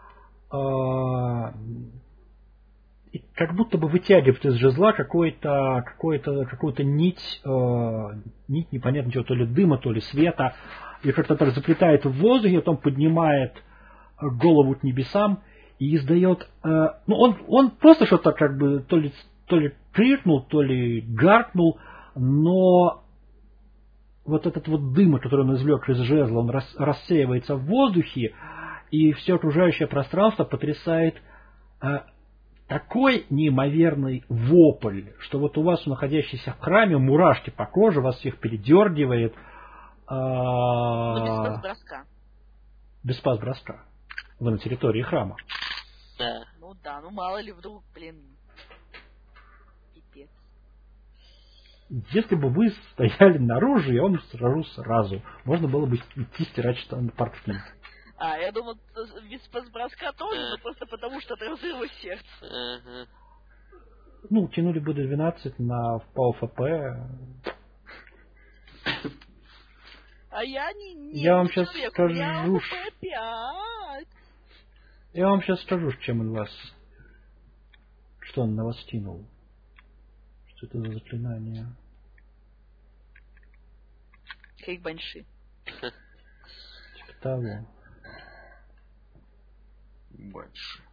А, и как будто бы вытягивает из жезла какой-то, какой-то, какую-то нить, а, нить непонятно чего, то ли дыма, то ли света. И как-то так заплетает в воздухе, потом поднимает голову к небесам и издает... Э, ну, он, он просто что-то как бы то ли, то ли крикнул, то ли гаркнул, но вот этот вот дым, который он извлек из жезла, он рас, рассеивается в воздухе, и все окружающее пространство потрясает э, такой неимоверный вопль, что вот у вас, находящийся в храме, мурашки по коже, вас всех передергивает. Э, ну, без спас-броска. Без спас-броска. Вы на территории храма. Да. Ну да, ну мало ли вдруг, блин, пипец. Если бы вы стояли наружу, я вам скажу сразу. Можно было бы идти стирать портки. А, я думал, без спас-броска тоже, но просто потому, что от разрыва сердца. Ага. Ну, тянули бы до двенадцати на ПАО-ФП. А я не, не я вам не сейчас человек, скажу, я ФП пять. Я вам сейчас скажу, чем он вас... Что он на вас кинул. Что это за заклинание? Как банши. Типа того. Банши.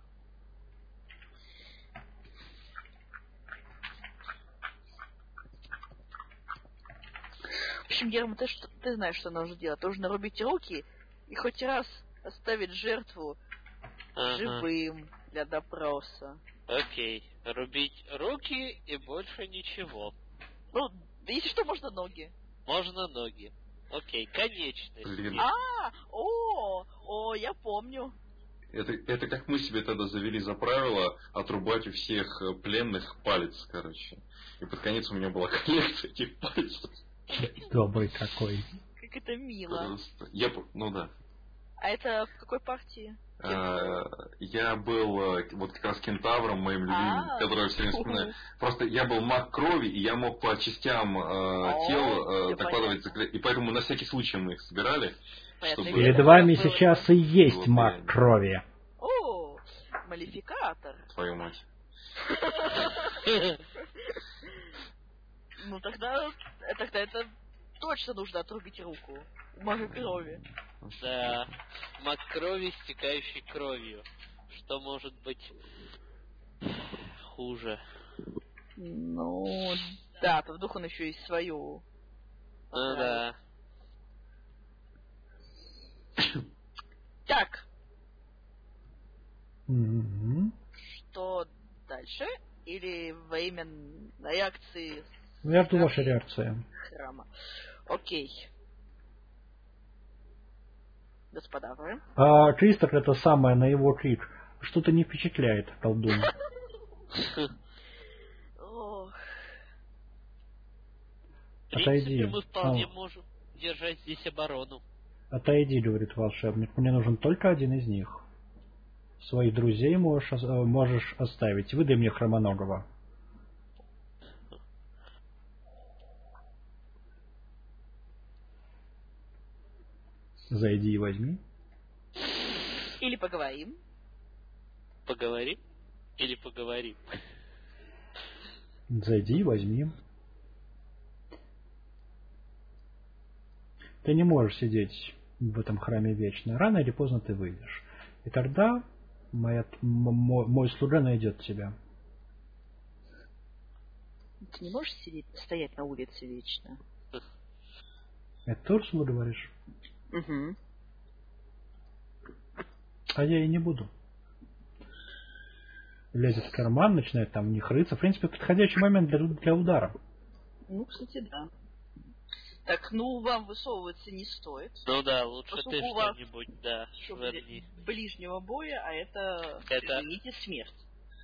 В общем, Герман, ты, что, ты знаешь, что нужно делать. Нужно нарубить руки и хоть раз оставить жертву ага. живым для допроса. Окей. Рубить руки и больше ничего. Ну, если что, можно ноги. Можно ноги. Окей, конечности. А, о, о, я помню. Это, это как мы себе тогда завели за правило отрубать у всех пленных палец, короче. И под конец у меня была коллекция этих пальцев. Добрый какой. Как это мило. Просто. Я, ну да. А это в какой партии? А, я был вот как раз кентавром, моим любимым, а, который я все время вспоминаю. Просто я был маг крови, и я мог по частям э, тел э, докладывать заклятия. И поэтому на всякий случай мы их собирали. Чтобы... Перед вами было... сейчас и есть маг крови. О, малификатор. Твою мать. Ну тогда, тогда это точно нужно отрубить руку. Мага крови. Да. Маг крови, стекающий кровью. Что может быть хуже? Ну, да, то вдруг он еще и свою. Ну да. Так. Mm-hmm. Что дальше? Или во имя реакции? Я жду вашей реакции. Храма. Окей. Господа, вы? А Кристок это самое на его крик. Что-то не впечатляет, колдун. Отойди. Мы вполне можем держать здесь оборону. Отойди, говорит волшебник. Мне нужен только один из них. Своих друзей можешь, можешь оставить. Выдай мне Хромоногого. Зайди и возьми. Или поговорим. Поговорим? Или поговорим? Зайди и возьми. Ты не можешь сидеть в этом храме вечно. Рано или поздно ты выйдешь. И тогда моя, мой, мой слуга найдет тебя. Ты не можешь сидеть, стоять на улице вечно. Это тоже слуга говоришь? Угу. А я и не буду. Лезет в карман, начинает там в них рыться. В принципе, подходящий момент для, для удара. Ну, кстати, да. Так, ну, вам высовываться не стоит. Ну да, лучше ты что-нибудь, да, швырни. Ближнего боя, а это, это... извините, смерть.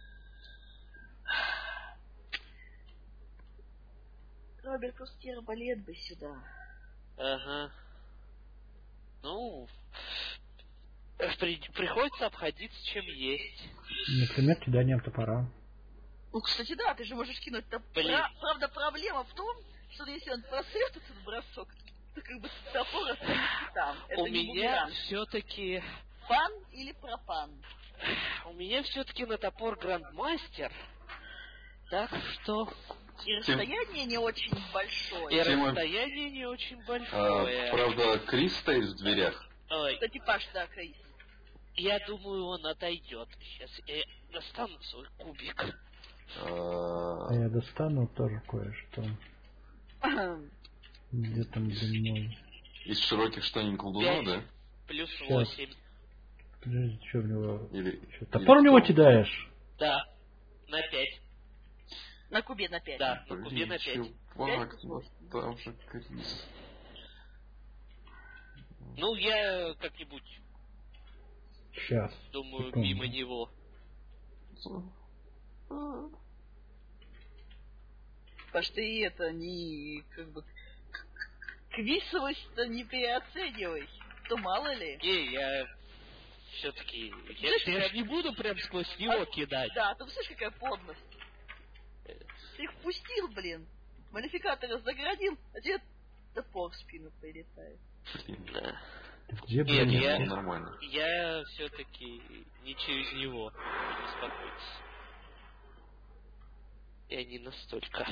Роберт Кустер, балет бы сюда. Ага. Ну, при... приходится обходиться чем есть. Например, киданием топора. Ну, кстати, да, ты же можешь кинуть топор. Правда, проблема в том, что если он просрет этот бросок, то как бы топор останется там. Это У не меня бумеранг. все-таки... Пан или пропан? У меня все-таки на топор Грандмастер. Так что... И расстояние не очень И большое. Тема- расстояние не очень А, большое. правда, Крис стоит в дверях. Ой, Кстати, Паш, да, Крис. я думаю, он отойдет. Сейчас я достану свой кубик. А, А я достану тоже кое-что. Где там длиной? Из широких штанин колдуна, Пять. да? Плюс Сейчас. восемь. Подожди, что в него... Или... Чё, топор в него или что? кидаешь? Да. На пять. На кубе на пять. Да, на кубе на пять. Чувак, ну там же Крис. Ну, я как-нибудь, Сейчас. думаю, секунду. мимо него. Паш, ты это не как бы квисовость-то не переоценивай. То мало ли. Не, я все-таки... Я, Знаешь, я как- ж не буду прям сквозь него кидать. Да, ты слышишь, какая подлость. Ты их впустил, блин. Малификатора заградил, а тебе топор в спину прилетает. Да. Где, Нет, блин, я- это? Нормально. Я все-таки не через него. Не беспокойтесь. Я не настолько.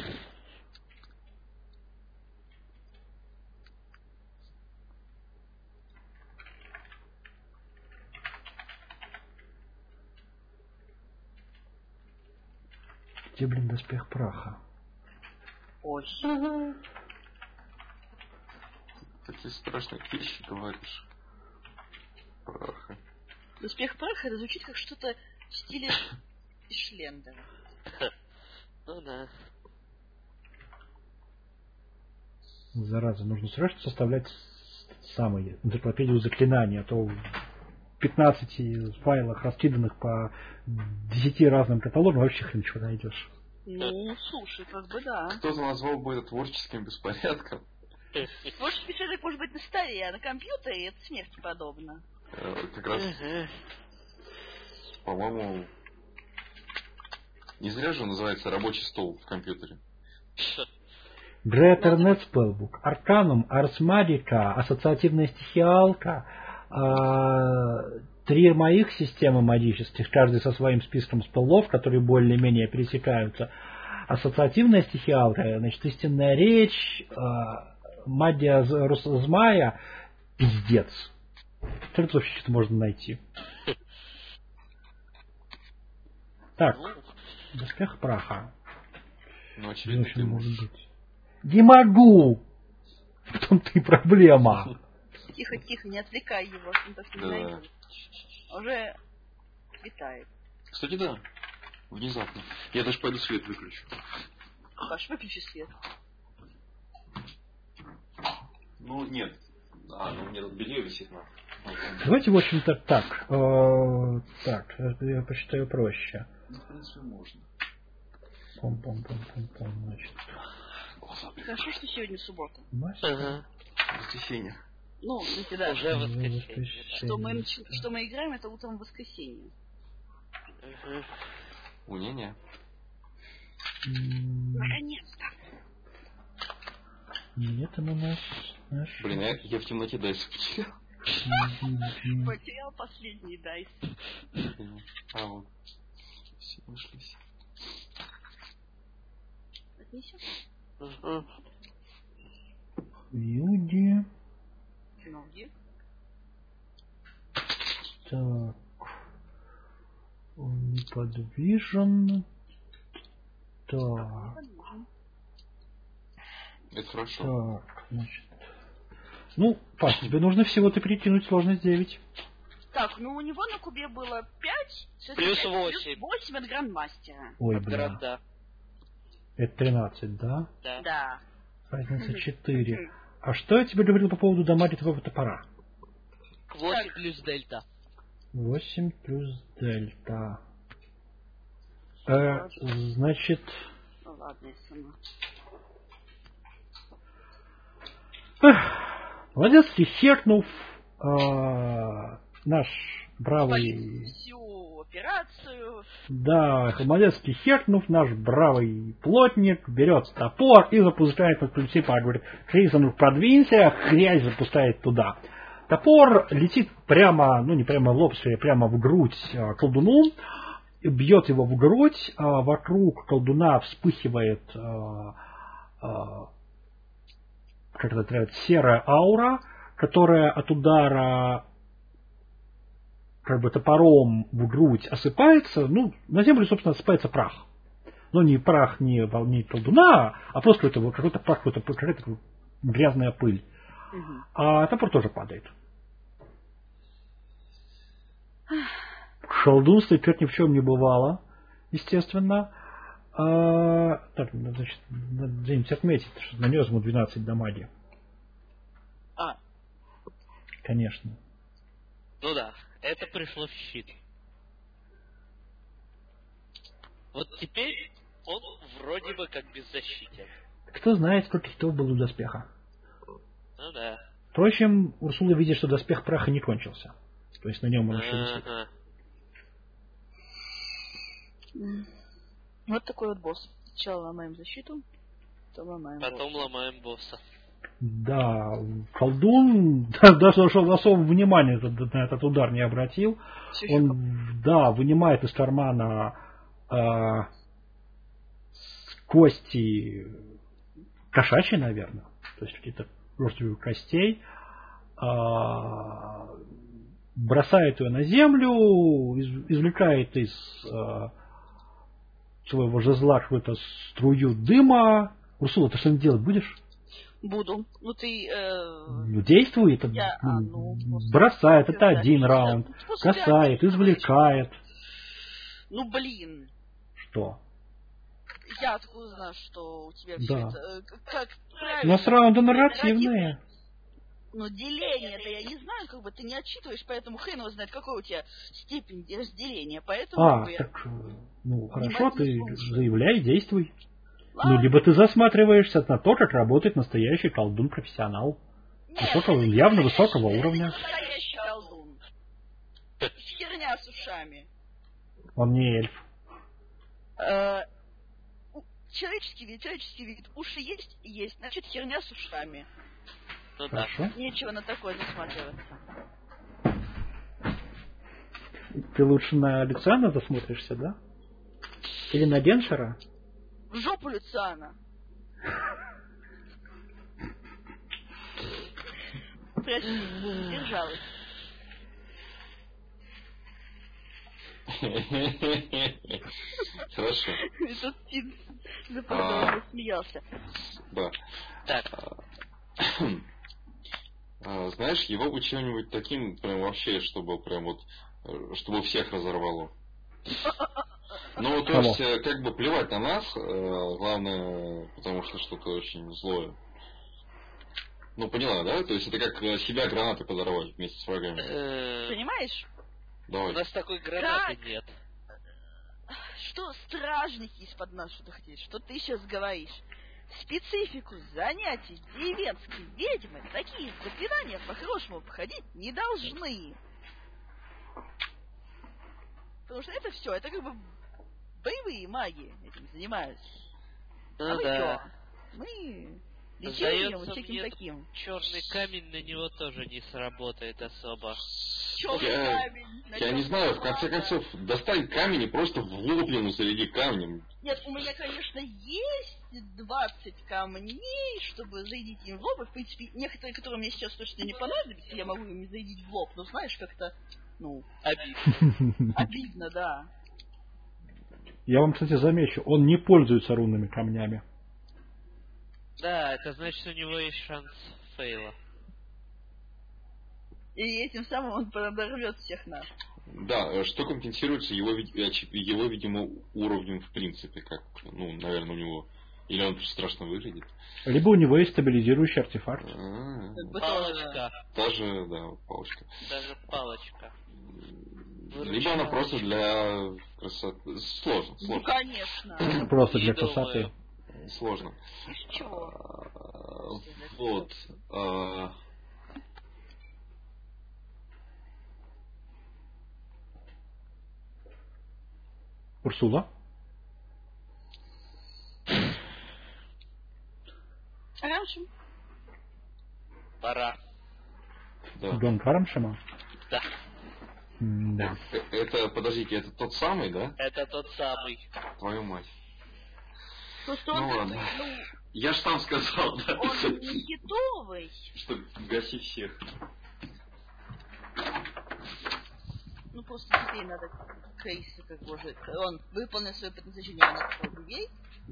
Где, блин, доспех праха? Ой. Такие страшные вещи говоришь. Праха. Успех праха, это звучит как что-то в стиле Ишлендера. Ну да. Зараза, нужно срочно составлять с- самый энциклопедию заклинаний, а то в пятнадцати файлах, раскиданных по десяти разным каталогам, вообще хрен ничего найдешь. Ну, слушай, как бы да. Кто-то назвал бы это творческим беспорядком. Может, печатать может быть на столе, а на компьютере это смерти подобно. Э, Как раз, Ага. по-моему, не зря же называется рабочий стол в компьютере. Greater Net Spellbook, Arcanum, Ars Magica, ассоциативная стихиалка, а, три моих системы магических, каждый со своим списком спеллов, которые более-менее пересекаются. Ассоциативная стихиалка, значит, истинная речь, а, магия з- рус- змая, пиздец. Что это вообще что-то можно найти? Так, доспех праха. Ну, Где очевидно, вообще ты может можешь. быть? Не могу! В том-то и проблема. Тихо, тихо, не отвлекай его, он так не Да. найдет. Уже летает. Кстати, да. Внезапно. Я даже пойду свет выключу. Паш, выключи свет. Ну, нет. А, ну, у меня тут белье висит на... Давайте, в общем-то, так. э, Так, это я посчитаю проще. Ну, в принципе, можно. Пом-пом-пом-пом-пом, значит. Хорошо, что сегодня суббота. Мастер. Ага. Воскресенье. Ну, знаете, да. Уже Ну, воскресенье. воскресенье. Что мы, нач- что мы играем, это утром в воскресенье. Ага. Унение. М, Наконец-то. Нет, там у нас... Наш... Блин, я, я в темноте дальше потерял. М, Потерял последний дайс. А, вот. Все нашлись. Отнесем? Ага. Люди. Ноги. Так. Он неподвижен. Так. Это хорошо. Так, значит. Ну, Паш, тебе нужно всего-то перекинуть сложность девять. Так, ну у него на кубе было пять. Плюс восемь. Плюс восемь от грандмастера. Ой, От бля. города. Это тринадцать, да? Да. Да. Разница четыре. А что я тебе говорил по поводу дамаги твоего топора? восемь плюс дельта. восемь плюс дельта. Э, значит, Ну ладно, я сама. эх, молодец, херкнув, э, наш бравый... Всю операцию. Да, молодецкий Хертнув, наш бравый плотник, берет топор и запускает под принципа, говорит, Кризанув, продвинься, хрясь запускает туда. Топор летит прямо, ну не прямо в лоб, а прямо в грудь колдуну, бьет его в грудь, а вокруг колдуна вспыхивает а, а, как это называется, серая аура, которая от удара как бы топором в грудь осыпается, ну, на землю, собственно, осыпается прах. Но не прах не, не колдуна, а просто какой-то, какой-то прах, какой-то, какая-то грязная пыль. Угу. А топор тоже падает. Колдунство чуть ни в чем не бывало, естественно. А, так, значит, надо где-нибудь отметить, что нанес ему двенадцать дамаги. А. Конечно. Ну да, это пришло в щит. Вот теперь он вроде бы как беззащитен. Кто знает, сколько хитов было у доспеха. Ну да. Впрочем, Урсула видит, что доспех праха не кончился. То есть на нем он еще висит. Вот такой вот босс. Сначала ломаем защиту, потом ломаем Потом босса. ломаем босса. Да, колдун даже особого внимания на этот удар не обратил. Он, да, вынимает из кармана э, кости кошачьи, наверное, то есть какие-то родственные костей, э, бросает ее на землю, извлекает из э, своего жезла какую-то струю дыма. Урсула, ты что-нибудь делать будешь? Буду. Ну ты... Э... Ну, действует. Я, а, ну, бросает, это один да, раунд. да, Касает, извлекает. Ну, блин. Что? Я откуда знаю, что у тебя да. все это... Как У нас раунды нарративные. Но деление-то я не знаю, как бы ты не отчитываешь, поэтому хрен его знает, какой у тебя степень разделения. Поэтому... А, я... так, ну, хорошо, ты заявляй, действуй. Ладно. Ну, либо ты засматриваешься на то, как работает настоящий колдун-профессионал. Высокого, явно высокого уровня. Настоящий колдун. Херня с ушами. Он не эльф. Э, человеческий вид, человеческий вид. Уши есть? Есть. Значит, херня с ушами. Ну Хорошо. да. Нечего на такое засматриваться. Ты лучше на Люциана засмотришься, да? Или на Деншера? В жопу Люциана. Прости, держалась. Хорошо. Этот Тин западал, смеялся. Да. Так. Знаешь, его бы чем-нибудь таким прям вообще, чтобы прям вот, чтобы всех разорвало. Ну, то есть, как бы плевать на нас, главное, потому что что-то очень злое. Ну, поняла, да? То есть, это как себя гранаты подорвать вместе с врагами. Понимаешь? Давай. У нас такой гранаты нет. Что стражники из-под нас что-то хотели? Что ты сейчас говоришь? Специфику занятий деревенской ведьмы такие заклинания по-хорошему обходить не должны. Потому что это все, это как бы боевые маги этим занимаются. Ну а мы да. что? Мы лечением вот всяким таким. Черный камень на него тоже не сработает особо. Черный я, камень. Я не знаю, в конце концов, достань камень и просто в лоб ему заряди камнем. Нет, у меня, конечно, есть двадцать камней, чтобы зарядить им в лоб. И, в принципе, некоторые, которые мне сейчас точно не понадобятся, я могу им зарядить в лоб. Но знаешь, как-то, ну... Обидно. Обидно, да. Я вам, кстати, замечу, он не пользуется рунными камнями. Да, это значит, у него есть шанс фейла. И этим самым он подорвет всех нас. Да, что компенсируется его, его, видимо, уровнем в принципе, как, ну, наверное, у него... Или он страшно выглядит. Либо у него есть стабилизирующий артефакт. А-а-а. Палочка. Даже, да, палочка. Даже палочка. Выручала. Либо она просто для красоты. Сложно, сложно. Ну, конечно. Просто для красоты. Сложно. Из чего? Вот. Урсула? Раньше. Пора. Да. Дон Карамшима? Да. Да. Э, Это, подождите, это тот самый, да? Это тот самый. Твою мать. Просто Ну он, ладно. ну, Я ж там сказал, да. он не хитовый. Что гаси всех. Ну просто теперь надо Крейса как бы уже. Он выполнил свое предназначение, он отправил людей.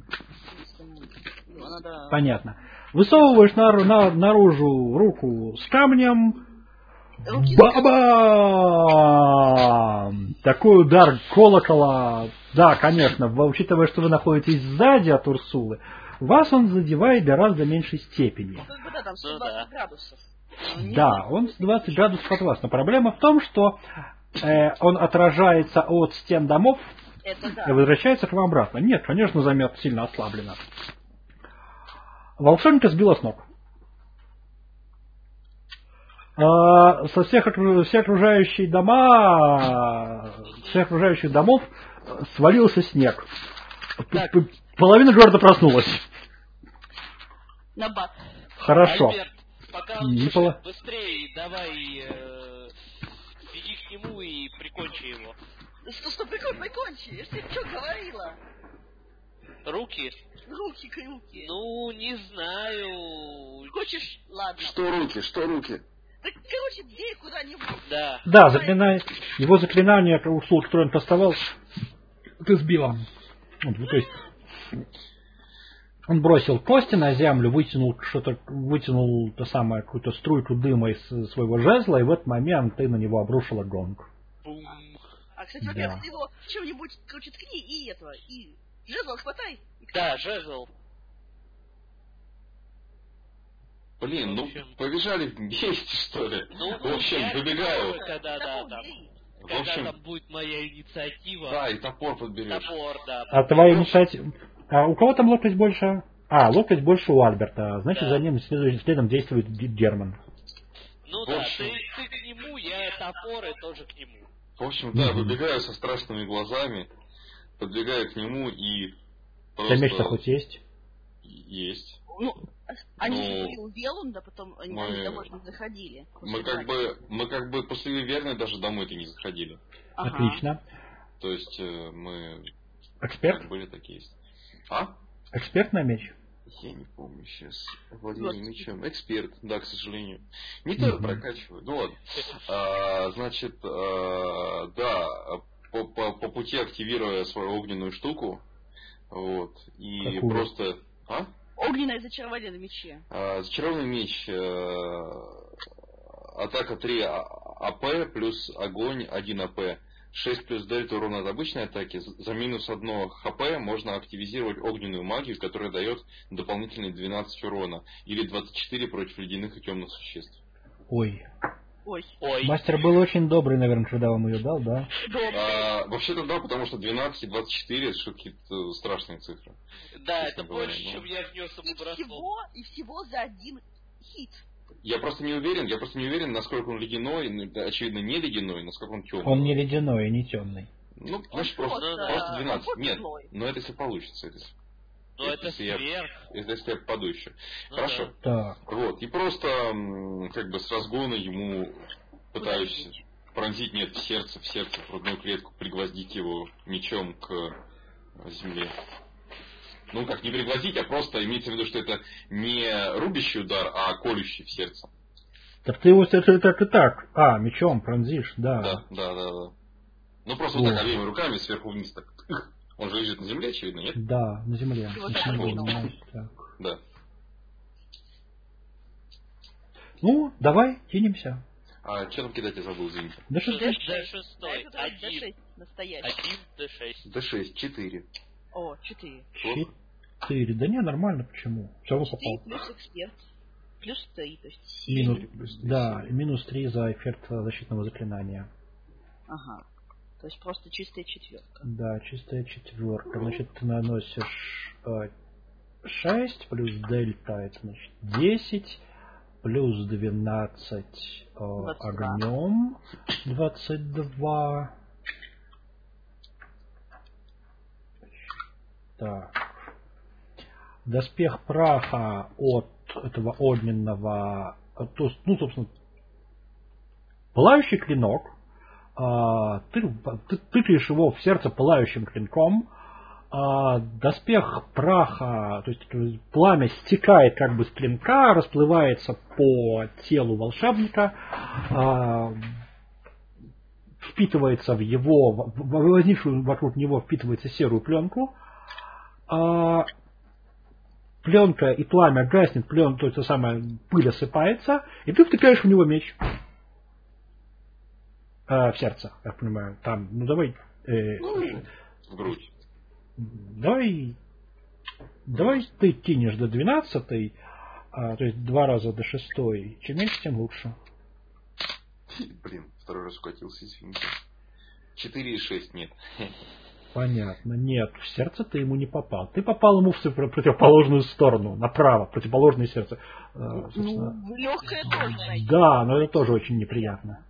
Ну, надо... Понятно. Высовываешь нар- на- наружу руку с камнем. Руки Ба-бам! Такой удар колокола. Да, конечно, в- учитывая, что вы находитесь сзади от Урсулы, вас он задевает гораздо меньшей степени. Ну, как бы да, там сто Ну, двадцать да. градусов. Ну, не Да, знаю. он с двадцать градусов от вас. Но проблема в том, что э, он отражается от стен домов Это и да. возвращается к вам обратно. Нет, конечно, замет сильно ослаблено. Волшебника сбило с ног. А, со всех, окру- все окружающие дома, всех окружающих домов свалился снег. П- п- Половина города проснулась. На бат. Хорошо. Альберт, пока И он слушает, пола- быстрее давай э, беги к нему и прикончи его. Да что, что, прикольно, прикончи. Я ж тебе что говорила? Руки? Руки, руки. Ну, не знаю. Хочешь? Ладно. Что руки, что руки? Так, короче, бей куда-нибудь. Да. Да, заклинание, его заклинание, услуг, которое он поставал, ты сбила. Вот, то есть, он бросил кости на землю, вытянул что-то, вытянул то самое, какую-то струйку дыма из своего жезла, и в этот момент ты на него обрушила гонг. Бум. А, кстати, Да. во-первых, ты его чем-нибудь, короче, ткни и этого, и жезл хватай. И Да, жезл. Блин, В ну общем- побежали вместе, что ли? Ну, В общем, я выбегаю. знаю, Когда, да, топор там, бери. В когда общем, там будет моя инициатива. да, и топор подберешь. Топор, да. А твоя инициатива... А у кого там локоть больше? А, локоть больше у Альберта. Значит, Да. за ним следует- следом действует Г- Герман. Ну В да, общем. ты, ты к нему, я топор и тоже к нему. В общем, да, Мгм. выбегаю со страшными глазами, подбегаю к нему и У просто... тебя меч-то хоть есть? Есть. Ну, они Ну, же были у Велунда, потом они мы- они домой не заходили. Мы После как драки. бы, мы как бы после Виверны даже домой-то не заходили. Ага. Отлично. То есть э, мы Эксперт? как были, такие есть. А? Эксперт на меч? Я не помню сейчас. Владение Вот. мечом. Эксперт, да, к сожалению. Не то Мгм. прокачиваю. Ну ладно. А, значит, а, да, по, по, по пути активируя свою огненную штуку. Вот. И Какую? просто. А? Огненное зачарование на мече. А, зачарованный меч. э, атака три АП плюс огонь один АП. шесть плюс дельта урона от обычной атаки. За минус одно хп можно активизировать огненную магию, которая дает дополнительные двенадцать урона. Или двадцать четыре против ледяных и темных существ. Ой. Ой. Ой. Мастер был очень добрый, наверное, когда вам ее дал, да? Добрый. А, вообще-то да, потому что двенадцать и двадцать четыре это что какие-то страшные цифры. Да, честно это говоря, больше, ну. чем я внес И ему браслет. всего, и всего за один хит. Я просто не уверен, я просто не уверен, насколько он ледяной, ну, это, очевидно, не ледяной, насколько он темный. Он не ледяной и не темный. Ну, Он значит, просто, просто- просто он двенадцать. просто Нет, злой. но это если получится. Это, если- Но это если я- сверх. это если я попаду еще. Ну Хорошо. да. Так. Вот, и просто м, как бы с разгона ему пытаюсь Подождите. пронзить, нет, в сердце, в сердце, в грудную клетку, пригвоздить его мечом к земле. Ну, как не пригвоздить, а просто имеется в виду, что это не рубящий удар, а колющий в сердце. Так ты его это так и так. А, мечом пронзишь, да. Да, да, да, да. Ну, просто О. вот так обеими руками сверху вниз так. Он же лежит на земле, очевидно, нет? Да, на земле. Его На так земле, вот. да, так. Да. Ну, давай, кинемся. А что там кидать я забыл, извините. Да что ты? Д шестой. На этот раз Один. Д шесть настоящий. Один Д шесть. Д шесть, четыре. О, четыре. Четыре. Да не, нормально, почему? Все равно четыре попал. плюс эксперт. Плюс три, то есть семь. Минус, плюс три, да, семь. минус три за эффект защитного заклинания. Ага. То есть просто чистая четверка. Да, чистая четверка. Значит, ты наносишь э, шесть плюс дельта, это значит десять, плюс двенадцать э, двадцать два. огнем, двадцать два. Так. Доспех праха от этого огненного, то, ну, собственно, пылающий клинок. А, ты, ты тыкаешь его в сердце пылающим клинком. А, доспех праха, то есть пламя стекает как бы с клинка, расплывается по телу волшебника, а, впитывается в его, в возникшую вокруг него впитывается серую пленку. А, пленка и пламя гаснет, плен, то есть та самая пыль осыпается, и ты втыкаешь в него меч. А, в сердце, я понимаю. Там, ну давай. Э, ну, в грудь. Давай. Давай ты кинешь до двенадцатой, а, то есть два раза до шестой. Чем меньше, тем лучше. Блин, второй раз укатился, извините. четыре и шесть, нет. Понятно. Нет, в сердце ты ему не попал. Ты попал ему в противоположную сторону, направо, противоположное сердце. Ну, легкое тоже. Да, но это тоже очень неприятно.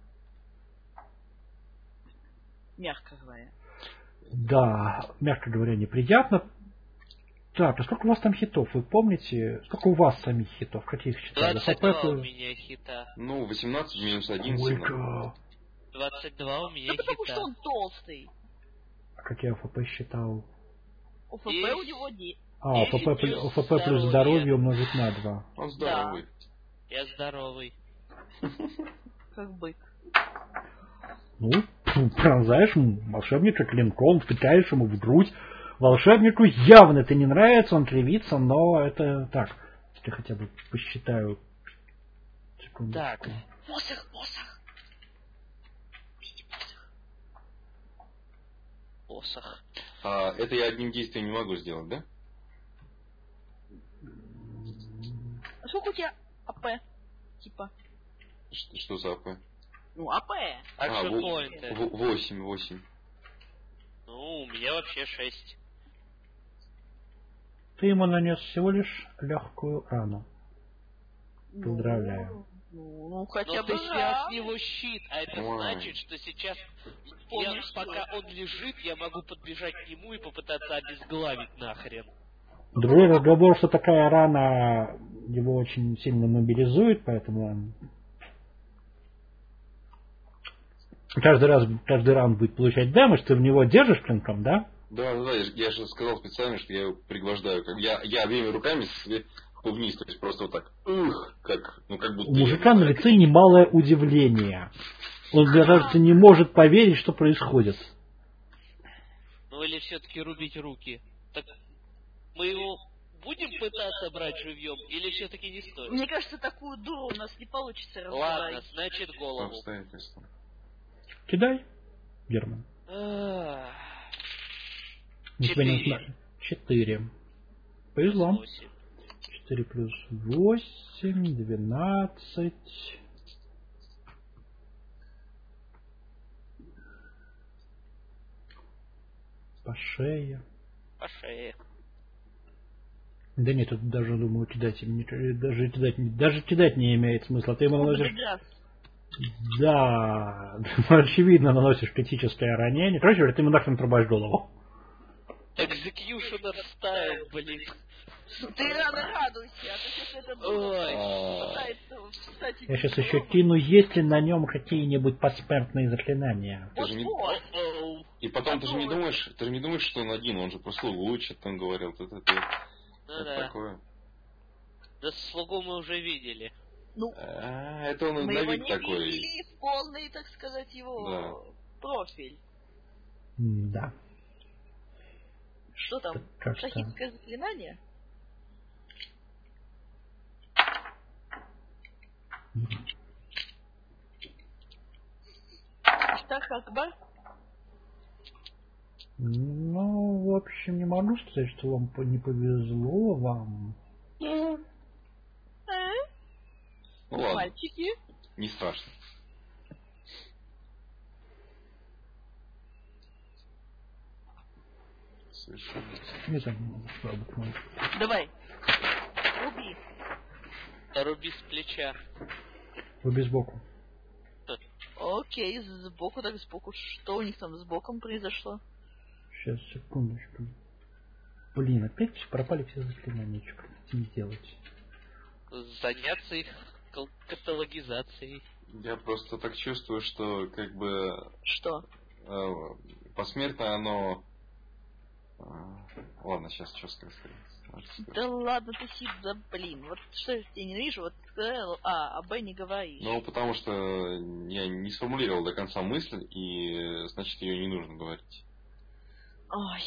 Мягко говоря. Да, мягко говоря, неприятно. Так, а сколько у вас там хитов? Вы помните? Сколько у вас самих хитов? Каких считали? двадцать два у меня хита. Ну, восемнадцать минус один. Сколько? двадцать два у меня да хита. потому что он толстый. А как я ОФП считал? ОФП у него не... А, ОФП, плюс, ОФП плюс здоровье умножить на два. Он здоровый. Да. Я здоровый. Как бык. Ну, пронзаешь волшебника клинком, втыкаешь ему в грудь. Волшебнику явно это не нравится, он кривится, но это так. Если хотя бы посчитаю. Секунду. Так. Посох, посох. Видите, посох. Посох. А, это я одним действием не могу сделать, да? А сколько у тебя АП? Типа. Что, что за АП? Ну, АП. А, Акшн-поинты. восемь, восемь. Ну, у меня вообще шесть. Ты ему нанес всего лишь легкую рану. Поздравляю. Ну, ну хотя Но бы ты раз. снял с него щит, а это Ой. значит, что сейчас, я, пока он лежит, я могу подбежать к нему и попытаться обезглавить нахрен. Другой разговор, что такая рана его очень сильно мобилизует, поэтому каждый раз, каждый раунд будет получать дэмэдж, ты в него держишь клинком, да? Да, да, да, я, я же сказал специально, что я его пригвождаю. Как, я, я обеими руками сверху вниз, то есть просто вот так, ух, как, ну как будто... У мужика на лице немалое удивление. Он, мне кажется, не может поверить, что происходит. Ну или все-таки рубить руки. Так мы его будем пытаться брать живьем, или все-таки не стоит? Мне кажется, такую дуру у нас не получится раздавать. Ладно, значит голову. Обстоятельства. Кидай, Герман. Ах, Четыре. Четыре. Повезло. восемь. Четыре плюс восемь, двенадцать. По шее. По шее. Да нет, тут даже, думаю, кидать не, даже кидать, даже кидать не имеет смысла. Ты ему наносишь... Да, очевидно, наносишь критическое ранение. Короче говоря, ты ему нахрен трубаешь голову. Executioner стайл, блин. Ты рано радуйся, а то сейчас это Ой. пытается. Я сейчас еще кину, есть ли на нем какие-нибудь посмертные заклинания. Ты же не... О-оу. И потом ты же не думаешь, ты же не думаешь, что он один, он же про слугу лучше там говорил. Это, это, Ну это да. такое. Да слугу мы уже видели. Ну, А, это он мы на его вид не такой. видели в полный, так сказать, его Да. профиль. М, Да. Что там? Как что? Шахидское заклинание? Иштар Акбар? Ну, в общем, не могу сказать, что вам по- не повезло вам. А? Ну ладно, Мальчики? не страшно. Совершенно. Не знаю, слабо мой. Давай. Руби. Руби с плеча. Руби сбоку. Окей, сбоку так сбоку. Что у них там с боком произошло? Сейчас, секундочку. Блин, опять пропали все заклинания. Что с ними делать? Заняться их каталогизацией. Я просто так чувствую, что как бы... Что? Э, посмертно оно... Э, ладно, сейчас что сказать. Да ладно, ты сидишь, да блин, вот что я тебя ненавижу, вот сказал А, а Б не говоришь. Ну, потому что я не сформулировал до конца мысль, и значит ее не нужно говорить. Ой.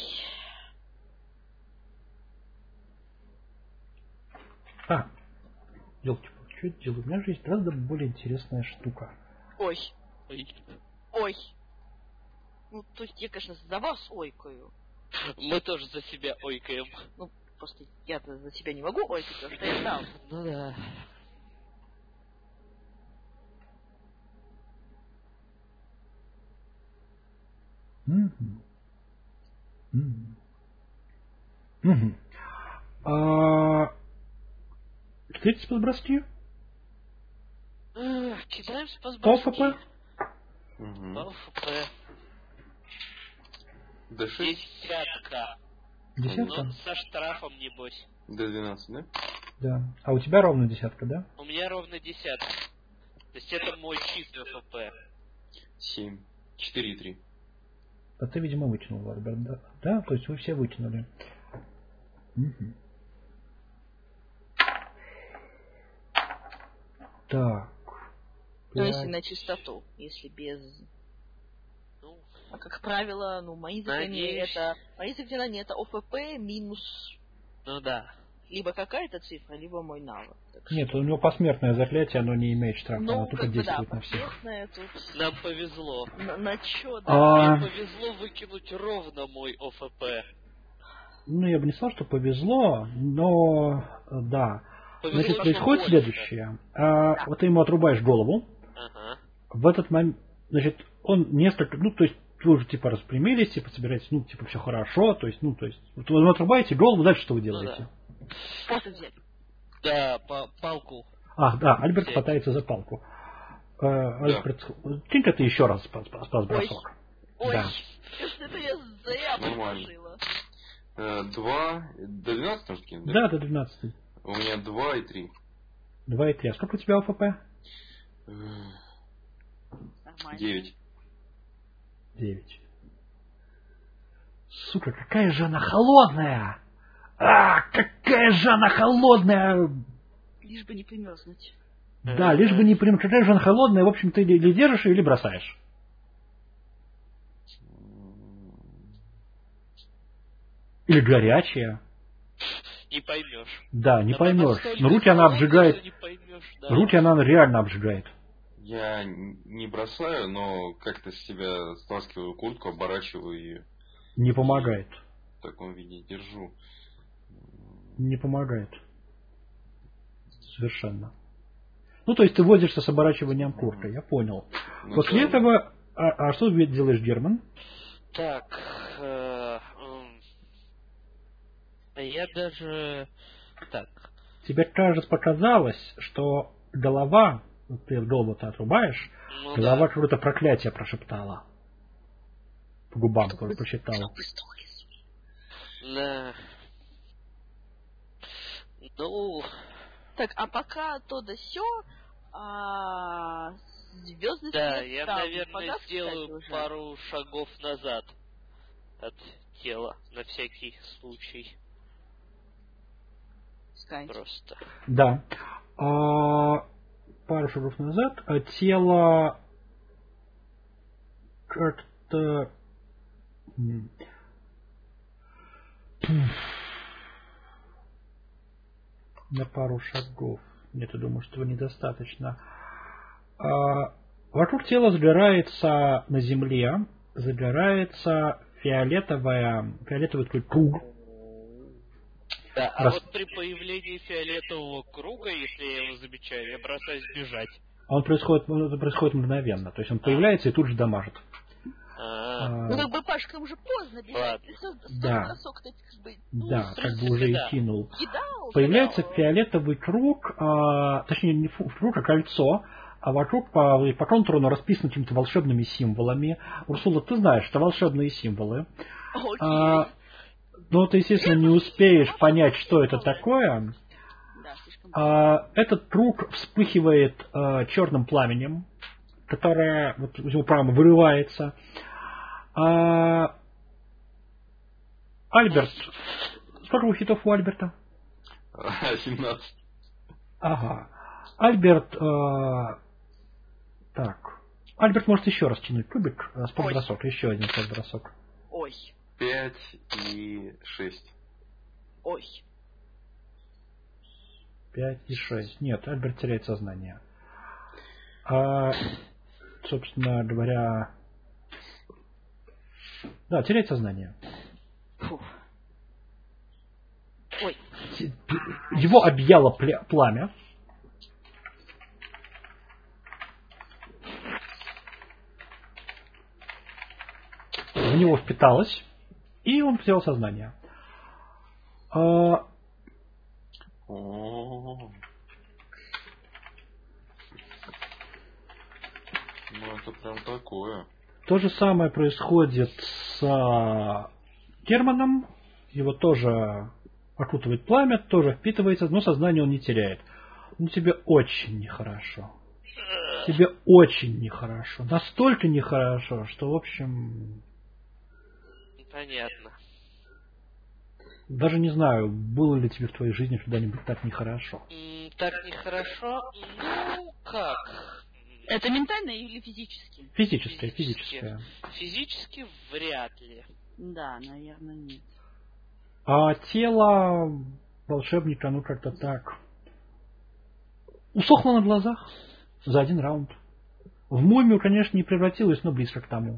А, елки-палки, что я делаю? У меня же есть гораздо более интересная штука. Ой. Ой. Ой. Ну, то есть я, конечно, за вас ойкаю. Мы тоже за себя ойкаем. Ну, просто я-то за себя не могу ойкать, потому что я знал. Ну да. Угу. Угу. Угу. А... Кидайте спасброски? Кидаем По спасброски. ФП? Угу. По ФП. Д шесть? Десятка. Десятка? Ну, со штрафом, небось. Д двенадцать, да? Да. А у тебя ровно десятка, да? У меня ровно десятка. То есть это мой чистый ФП. семь. четыре и три. А ты, видимо, вытянул, Альберт, да? Да, то есть вы все вытянули. Угу. Так. Ну, пять. если на чистоту, если без... Ну, А как правило, ну, мои заклинания надеюсь. это... Мои заклинания это ОФП минус ну да. либо какая-то цифра, либо мой навык. Так что- Нет, у него посмертное заклятие, оно не имеет штрафа, Ну, оно только как бы да, действует на всех. посмертное тут... Нам повезло. На, на чё, да? А, Мне повезло выкинуть ровно мой ОФП. ну, я бы не сказал, что повезло, но да. Повезло, Значит, что происходит больше. следующее. А, вот ты ему отрубаешь голову. Ага. В этот момент, значит, он несколько, ну, то есть, вы уже, типа, распрямились, типа, собираетесь, ну, типа, все хорошо, то есть, ну, то есть, вот вы отрубаете голову, дальше что вы делаете? Просто взять. Да, по палку. А, да, Альберт Взять. хватается за палку. Э, Альберт, кинь-ка ты еще раз спас, спас, спас бросок. Ой, Да. это я зря Нормально. положила. Э, два. До двенадцати нужно кинуть, Да, до двенадцати. У меня два и три. Два и три. А сколько у тебя ОФП? Нормально. девять. Девять. Сука, какая же она холодная! А, какая же она холодная! Лишь бы не примерзнуть. Да, лишь бы не прям, какая же она холодная, в общем, ты или держишь, или бросаешь. Или горячая. Не поймешь. Да, не Там поймешь. настолько Но руки она холодная, обжигает. что не поймешь, да. Руки она реально обжигает. Я н- не бросаю, но как-то с себя стаскиваю куртку, оборачиваю ее. Не помогает. В таком виде держу. Не помогает. Совершенно. Ну, то есть ты возишься с оборачиванием курткой, я понял. Ну, После да. этого... А, а что ты делаешь, Герман? Так, э, м, я даже... Так, Тебе, кажется, показалось, что голова, вот ты голову-то отрубаешь, ну голова да. какое-то проклятие прошептала. По губам Чтобы- прочитала. чтобы стоило. Да. Ну, Так, а пока то да сё, а, звездный да, свет я, там наверное, погас, кстати, сделаю уже? пару шагов назад от тела, на всякий случай. Скай. Просто. Да. А, пару шагов назад, а тело как-то... м, на пару шагов. Нет, я думаю, что этого недостаточно. А, вокруг тела загорается на земле, загорается фиолетовая, фиолетовый такой круг. Да, а Раз- вот при появлении фиолетового круга, если я его замечаю, я бросаюсь бежать. Он происходит, это происходит мгновенно. То есть он появляется и тут же дамажит. А, А, Ну, как бы, Паш, к уже поздно бежать. Ладно. Ты Да. бросок-то, как бы, ну, да, в как бы принципе, уже да. и кинул. кидал. Появляется кидал. фиолетовый круг, а, точнее не фу- круг, а кольцо, а вокруг по, по контуру оно расписано какими-то волшебными символами. Урсула, ты знаешь, это волшебные символы. Окей. А, Ну, ты, естественно, не успеешь понять, что это такое. А, этот круг вспыхивает а, черным пламенем, которое вот, у него прямо вырывается. А, Альберт. Сколько хитов у Альберта? семнадцать. Ага. Альберт... Э, так. Альберт может еще раз тянуть кубик. Спортбросок. Еще один спортбросок. Ой. Пять и шесть. Ой. Пять и шесть. Нет, Альберт теряет сознание. А, собственно говоря... Да, теряет сознание. Фу. Ой. Его объяло пламя. В него впиталось, и он потерял сознание. А... Ну, это прям такое. То же самое происходит с Германом. Его тоже окутывает пламя, тоже впитывается, но сознание он не теряет. Ну, тебе очень нехорошо. Тебе очень нехорошо. Настолько нехорошо, что, в общем... Понятно. Даже не знаю, было ли тебе в твоей жизни когда-нибудь так нехорошо. М, так нехорошо? Ну, как? Это ментально или физически? Физическое, Физически. физическое. Физически вряд ли. Да, наверное, нет. А тело волшебника, ну как-то так. Усохло на глазах за один раунд. В мумию, конечно, не превратилось, но близко к тому.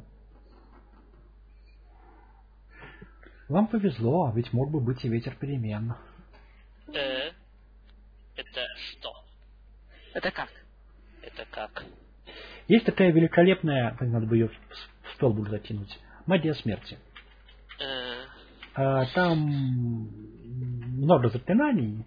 Вам повезло, ведь мог бы быть и ветер перемен. Э, это что? Это как? Это как? Есть такая великолепная, надо бы ее в столбик закинуть, магия смерти. Э, А, там много заклинаний.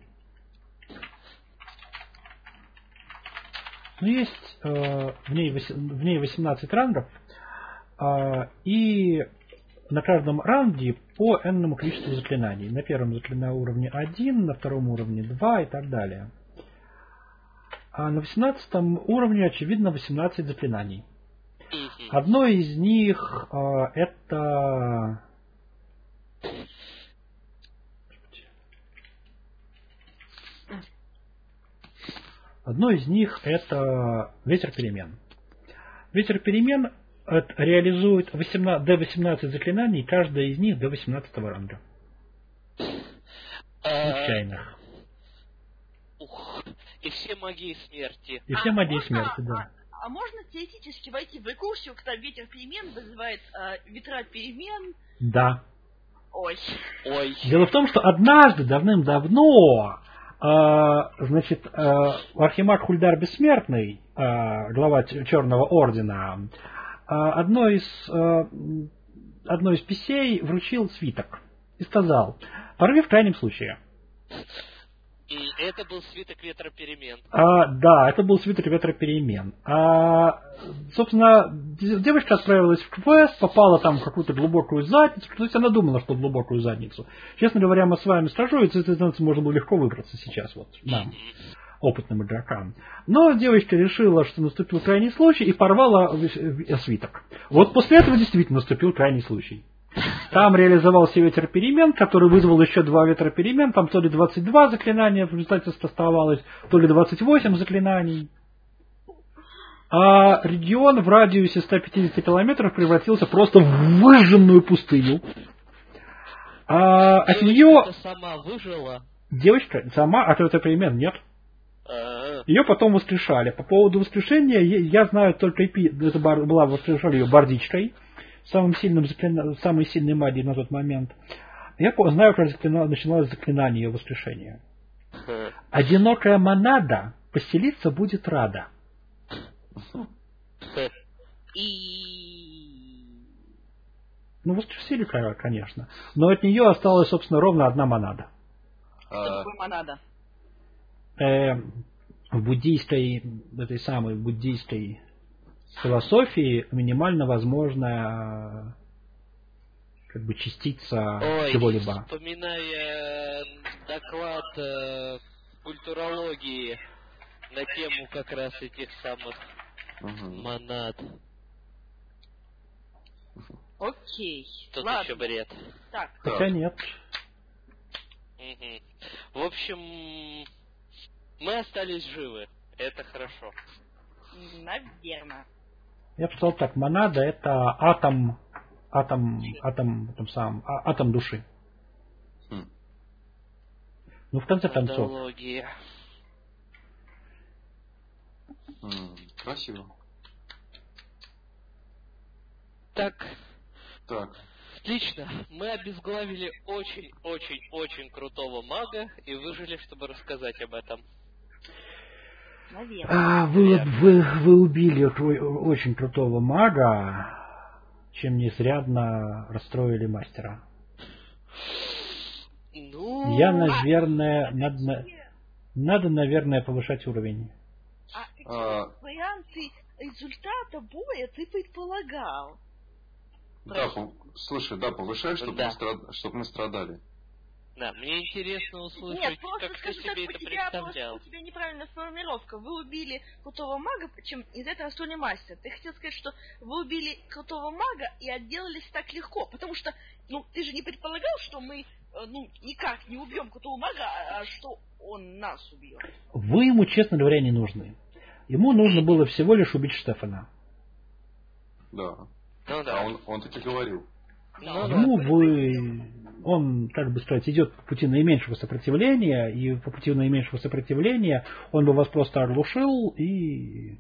Но есть э, в, ней вось, в ней восемнадцать рангов. Э, и на каждом ранге по энному количеству заклинаний. На первом заклинании уровне один, на втором уровне два и так далее. А на восемнадцатом уровне, очевидно, восемнадцать заклинаний. Одно из них э, это... Одно из них это ветер перемен. Ветер перемен реализует восемнадцать, до восемнадцать заклинаний, каждая из них до восемнадцатого ранга. Случайных. Ух, и все магии смерти. И все а магии можно, смерти, да. А, а можно теоретически войти в рекурсию, когда ветер перемен вызывает э, ветра перемен? Да. Ой. Ой. Дело в том, что однажды, давным-давно, э, значит, э, архимаг Хульдар Бессмертный, э, глава Черного Ордена, э, одной из, э, одной из писей вручил свиток и сказал: порви в крайнем случае. И это был свиток ветра перемен. А, да, это был свиток ветра перемен. А, собственно, девочка отправилась в квест, попала там в какую-то глубокую задницу. То есть она думала, что в глубокую задницу. Честно говоря, мы с вами скажу, из этой задницы можно было легко выбраться сейчас, вот, нам, опытным игрокам. Но девочка решила, что наступил крайний случай, и порвала свиток. Вот после этого действительно наступил крайний случай. Там реализовался ветер перемен, который вызвал еще два ветра перемен. Там то ли двадцать два заклинания в результате оставалось, то ли двадцать восемь заклинаний. А регион в радиусе ста пятидесяти километров превратился просто в выжженную пустыню. А от нее... сама выжила? Девочка сама, от ветра перемен нет. А-а-а. Ее потом воскрешали. По поводу воскрешения я знаю только эпи... Это была воскрешали ее бардичкой. Самым сильным заклина... самой сильной магией на тот момент. Я знаю, как заклина... начиналось заклинание ее воскрешения. Одинокая монада поселиться будет рада. И... Ну, воскресили, конечно. Но от нее осталась, собственно, ровно одна монада. Что такое монада? Э, в буддийской, в этой самой буддийской философии минимально возможная как бы частица Ой, чего-либо. Вспоминая доклад э, культурологии на тему как раз этих самых угу. монад. Окей. Тут Ладно. еще бред. Так. Хотя нет. Угу. В общем, мы остались живы. Это хорошо. Наверное. Я бы сказал так, монада это атом, атом, атом, атом сам, а, атом души. Хм. Ну, в конце концов. М-м, красиво. Так. Так. Отлично. Мы обезглавили очень-очень-очень крутого мага и выжили, чтобы рассказать об этом. А, вы, вы, вы убили очень крутого мага, чем неизрядно расстроили мастера. Ну... Я, наверное, надо, надо, наверное, повышать уровень. А какие а... варианты результата боя ты предполагал? Да, по... слушай, да, повышай, чтобы да. мы, страд... чтоб мы страдали. Да, мне интересно услышать, Нет, просто как скажу ты себе так, это у тебя, представлял. Просто у тебя неправильная формулировка. Вы убили крутого мага, чем из этого расстроили мастер. Ты хотел сказать, что вы убили крутого мага и отделались так легко, потому что, ну, ты же не предполагал, что мы, ну, никак не убьем крутого мага, а что он нас убьет. Вы ему, честно говоря, не нужны. Ему нужно было всего лишь убить Штефана. Да. Ну да. А он, он таки говорил. Ну, ему вы... Он, как бы сказать, идет по пути наименьшего сопротивления, и по пути наименьшего сопротивления он бы вас просто оглушил и...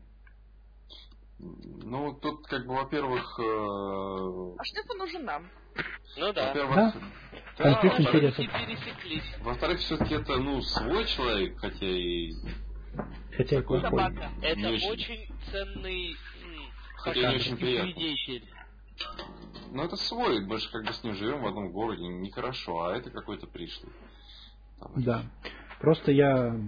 Ну, тут, как бы, во-первых... Э... А Штефан нужен нам. Ну да. Да? да, Конфликт интересов. Во-вторых, все-таки это, ну, свой человек, хотя и... Хотя и плохой. Это очень, очень ценный... Хотя не очень приятный. Свидетель. Ну, это свой, мы же как бы с ним живем в одном городе, нехорошо, а это какой-то пришлый. Да, просто я...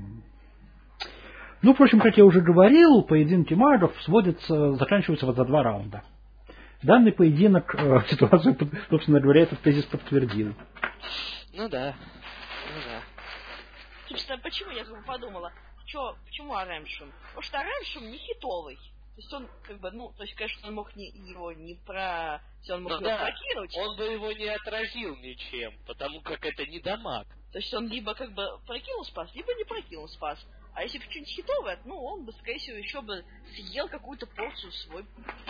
Ну, впрочем, как я уже говорил, поединки магов сводятся, заканчиваются за два раунда. Данный поединок э, ситуацию, собственно говоря, этот тезис подтвердил. Ну да, ну да. Собственно, почему я подумала, что, почему Аремшум? Потому что Аремшум не хитовый. То есть он, как бы, ну, то есть, конечно, он мог не, его не про... Он мог ну, его да. прокинуть. Он бы его не отразил ничем, потому как это не дамаг. То есть он либо, как бы, прокинул спас, либо не прокинул спас. А если бы что-нибудь хитовое, ну, он бы, скорее всего, еще бы съел какую-то порцию свой.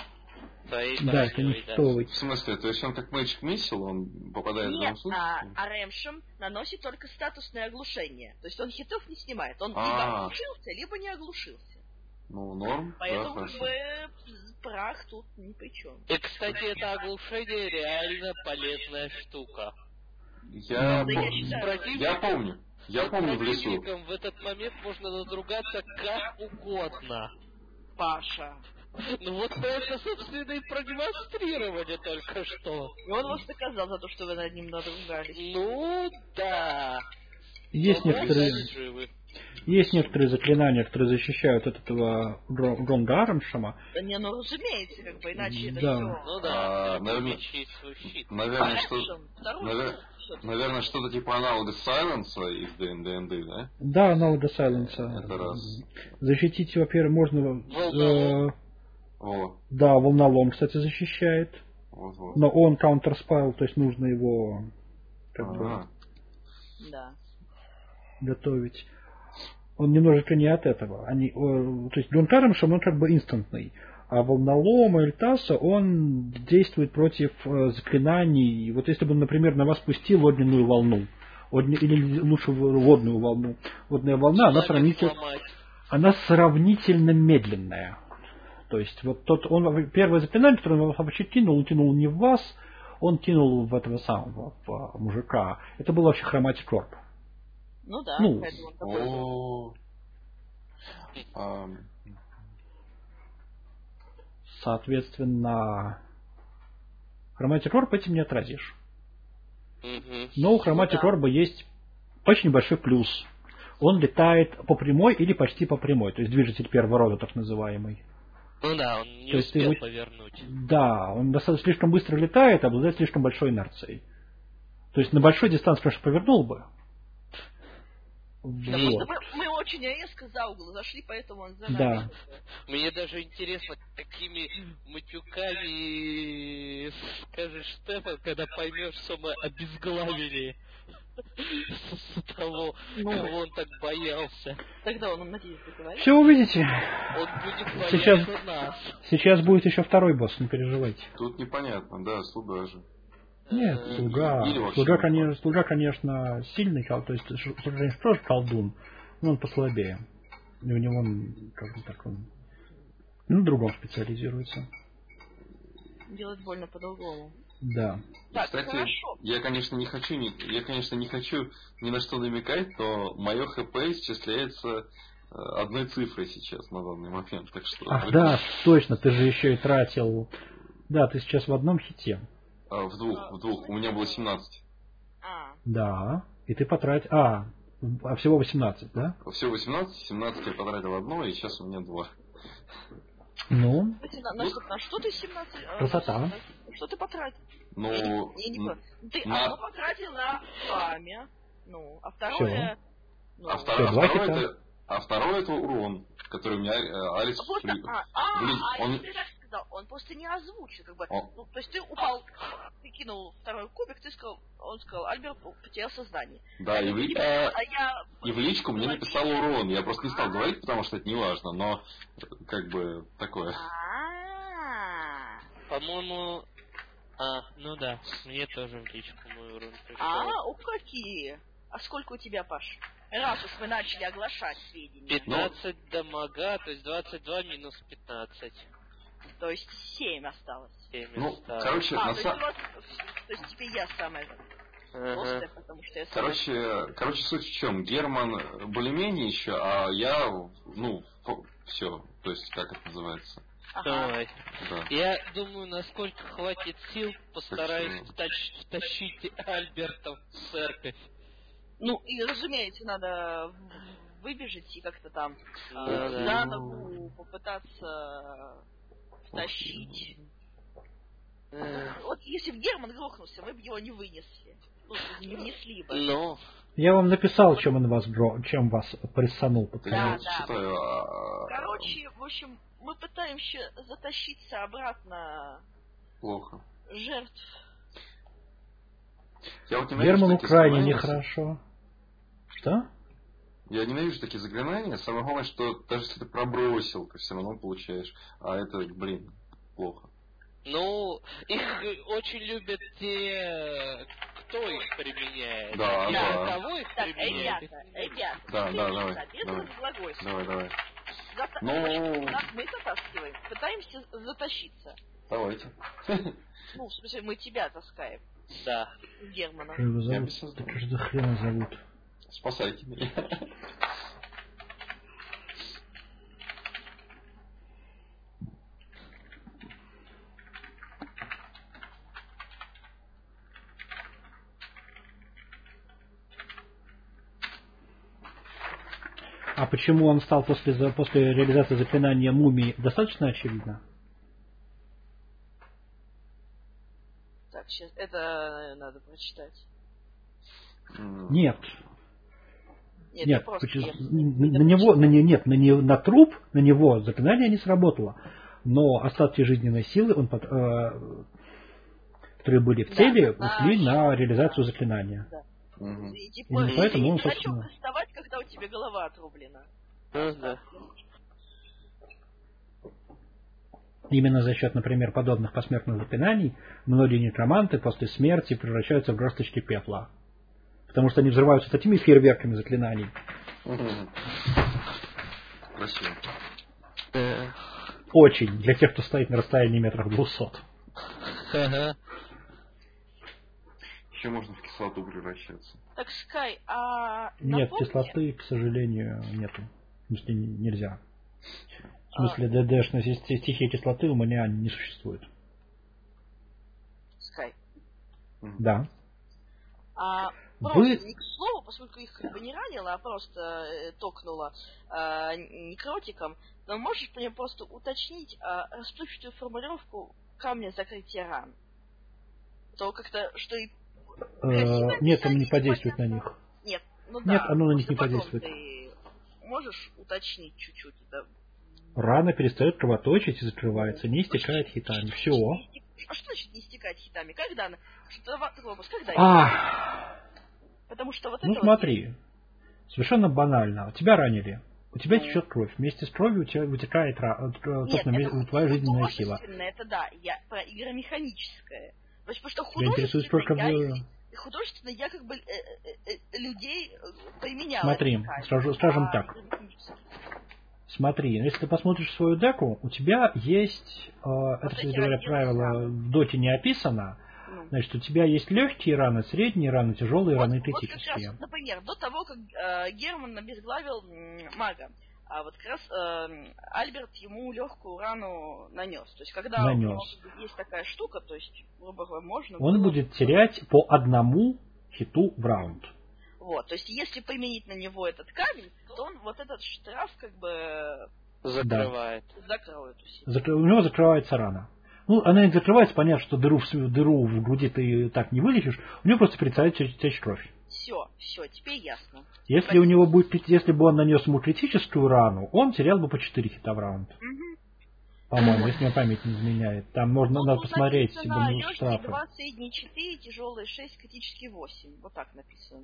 Да, да это не хитовый. В смысле, то есть он как Magic Missile, он попадает Нет, в данном случае? а, а Ремшем наносит только статусное оглушение. То есть он хитов не снимает. Он А-а-а. либо оглушился, либо не оглушился. Ну, норм. Поэтому, да, как бы, прах тут ни при чем. И, кстати, это оглушение реально полезная штука. Я, да, пом... я, считаю, я помню. Я помню в лесу. В этот момент можно надругаться как угодно. Паша. Ну вот мы это, собственно, и продемонстрировали только что. И он вас наказал за то, что вы над ним надругались. Ну, да. Есть но некоторые... Есть некоторые заклинания, которые защищают от этого Гронга Аремшема. Да не, ну разумеется, как бы, иначе да. это все... Ну да, а, наверное, наверное, что... Навер... наверное, что-то типа аналога Сайленса из ди энд ди, да? Да, аналога Сайленса. Это раз. Защитить, во-первых, можно... Волналом. Э... О. Да, волнолом, кстати, защищает. Вот, вот. Но он counterspell, то есть нужно его как ага. бы да. готовить. Он немножечко не от этого. Они, о, то есть Гронг Аремшем, он как бы инстантный. А волнолом Эльтаса, он действует против э, заклинаний. Вот если бы, например, на вас пустил огненную волну, огне, или лучше водную волну. Водная волна, она сравнительно, она сравнительно медленная. То есть вот тот, он первое заклинание, которое он вообще кинул, он кинул не в вас, он кинул в этого самого в мужика. Это был вообще Хроматик Орб. Ну да, ну, поэтому такой. Соответственно, Хроматик Орб этим не отразишь. Mm-hmm. Но у Хроматик Орба есть очень большой плюс. Он летает по прямой или почти по прямой, то есть движитель первого рода, так называемый. Ну да, он не То есть успел его... повернуть. Да, он достаточно слишком быстро летает, обладает слишком большой инерцией. То есть на большой дистанции, конечно, повернул бы. Да, Вот. мы, мы очень резко за угол зашли, поэтому он за нами. Да. Мне даже интересно, какими матюками скажешь Стефан, когда поймешь, что мы обезглавили с того, кого он так боялся. Тогда он, надеюсь, договорит. Все увидите. Он будет бояться Сейчас, нас. сейчас будет еще второй босс, не переживайте. Тут непонятно, да, слуга же. Нет, Э, слуга. или вообще Слуга, не конечно, слуга, конечно, сильный, кол- то есть слуга, конечно, тоже колдун, но он послабее. И у него он, как бы так, он на другом специализируется. Делать больно по-другому. Да. Так, Кстати, хорошо. я, конечно, не хочу, ни, я, конечно, не хочу ни на что намекать, но мое ХП исчисляется э, одной цифрой сейчас на данный момент, так что. Ах, да, точно, ты же еще и тратил. Да, ты сейчас в одном хите. А, в двух, в двух. У меня было семнадцать. А, Да. И ты потратил. А, а всего восемнадцать, да? Всего восемнадцать, семнадцать я потратил одно, и сейчас у меня два. Ну, кстати, на, на, что, на что ты семнадцать? а, Красота. Что ты потратил? Ну, Я не, я не понял. Ты на- одно потратил на пламя, ну, а второе... Ну, а, Всё, второе, а, два второе хита. это, а второе это урон, который у меня э, Алекс вот, при- а, а, блин, а, он- если ты так сказал, он просто не озвучил, как бы, О. ну, то есть ты упал, ты кинул второй кубик, ты сказал, он сказал, Альберт потерял сознание. Да, и в, ли- А, а я... и в личку мне написал урон. Я просто не стал говорить, потому что это не важно, но э, как бы такое. А, По-моему... А, ну да, мне тоже в личку мой урон пришел. а, ух, какие. А сколько у тебя, Паш? Раз уж мы начали оглашать сведения. пятнадцать дамага, то есть двадцать два минус пятнадцать. То есть семь осталось. семь Ну, осталось. короче, А, на то есть, са- у вас- то есть теперь я самая Ага. толстая, потому что я самая... Короче, короче, суть в чем? Герман более-менее еще, а я, ну, все, то есть, как это называется? Ага. Ой. Да. Я думаю, насколько хватит сил, постараюсь Так что- втащ- втащить Альберта в церковь. Ну, и, разумеется, надо в- выбежать и как-то там Да, э, да. за ногу попытаться втащить. Э, Вот если бы Герман грохнулся, мы бы его не вынесли. Ну, не внесли бы. Ну, я вам написал, чем он вас бро, чем вас прессанул. Да, пацаны. я Да, вот да. считаю, а, Короче, в общем, мы пытаемся затащиться обратно плохо. жертв. Я вот ненавижу Герману такие крайне заклинания. нехорошо. Что? Я ненавижу такие заклинания. Самое главное, что даже если ты пробросил, ты все равно получаешь. А это, блин, плохо. ну, их очень любят те, кто их применяет. Да, И да. для кого их Так, применяет. ребята, ребята, Да, ты да, не давай, советую давай. глагольствовать. Давай, давай. Зата- Ну- Нас мы затаскиваем, пытаемся затащиться. Давайте. Ну, в смысле, мы тебя таскаем, Да. Германа. Как его Я зовут? без сознания. Так что за хрена зовут? Спасайте меня. А почему он стал после, за- после реализации заклинания мумии, достаточно очевидно? Так, сейчас, это надо прочитать. М, Нет. Нет, Нет, это просто почему- я- на, на него, на, не- нет, на, не- на труп, на него заклинание не сработало. Но остатки жизненной силы, он, под- э, которые были в Да, теле, да, ушли да. на реализацию заклинания. мгм. И, типа, Именно и- поэтому и он, не хочу собственно- вставать, когда у тебя голова отрублена. Ну, да. Именно за счет, например, подобных посмертных заклинаний многие некроманты после смерти превращаются в горсточки пепла. Потому что они взрываются такими фейерверками заклинаний. Мгм. Красиво. Да. Очень. Для тех, кто стоит на расстоянии метров двухсот. Ага. Еще можно в кислоту превращаться. Так, Скай, а... Нет, напомни- кислоты, к сожалению, нету. В смысле, н- нельзя. В А. смысле, ДДшной си- стихии кислоты у меня не существует. Скай, Да. а просто Вы... не к слову, поскольку их как бы не ранило, а просто э, токнуло э, некротиком, но можешь мне просто уточнить э, расплывчатую формулировку камня закрытия ран? То как-то, что и... Э, нет, он не подействует на них. Нет, ну Нет, да. оно на них не потом подействует. Ты можешь уточнить чуть-чуть это? Рана перестает кровоточить и закрывается, не истекает хитами. Все. А что значит не истекать хитами? Когда она... Что такой вопрос, когда? А, Потому что вот ну это смотри, вот... совершенно банально. Тебя ранили. У тебя Ну. течет кровь. Вместе с кровью у тебя вытекает ра... Нет, это твоя жизненная сила. художественное, это да. Я про игромеханическое. То есть, потому что Тебя интересует только художественно, в... я, художественно я как бы э, э, э, людей применяла. Смотри, скажу, скажем а так. Смотри, если ты посмотришь свою деку, у тебя есть, э, это, кстати говоря, правило в доте не описано, ну. Значит, у тебя есть легкие раны, средние раны, тяжелые вот, раны и критические. Вот как раз, например, до того, как э, Герман обезглавил э, мага, а вот как раз э, Альберт ему легкую рану нанес. То есть, когда нанес. у него есть такая штука, то есть, грубо говоря, можно... Он было... будет терять по одному хиту в раунд. Вот, то есть, если применить на него этот камень, то он вот этот штраф как бы... Закрывает. Да. Закроет. Закр... У него закрывается рана. Ну, она не закрывается, понятно, что дыру в, дыру в груди ты так не вылечишь, у него просто перестает течь кровь. Все, все, теперь ясно. Если Спасибо. у него будет, если бы он нанес ему критическую рану, он терял бы по четыре хита в раунд. Угу. По-моему, если мне память не изменяет. Там можно ну, надо посмотреть себе штрафы. два, средний четыре, тяжелые шесть, критический восемь. Вот так написано.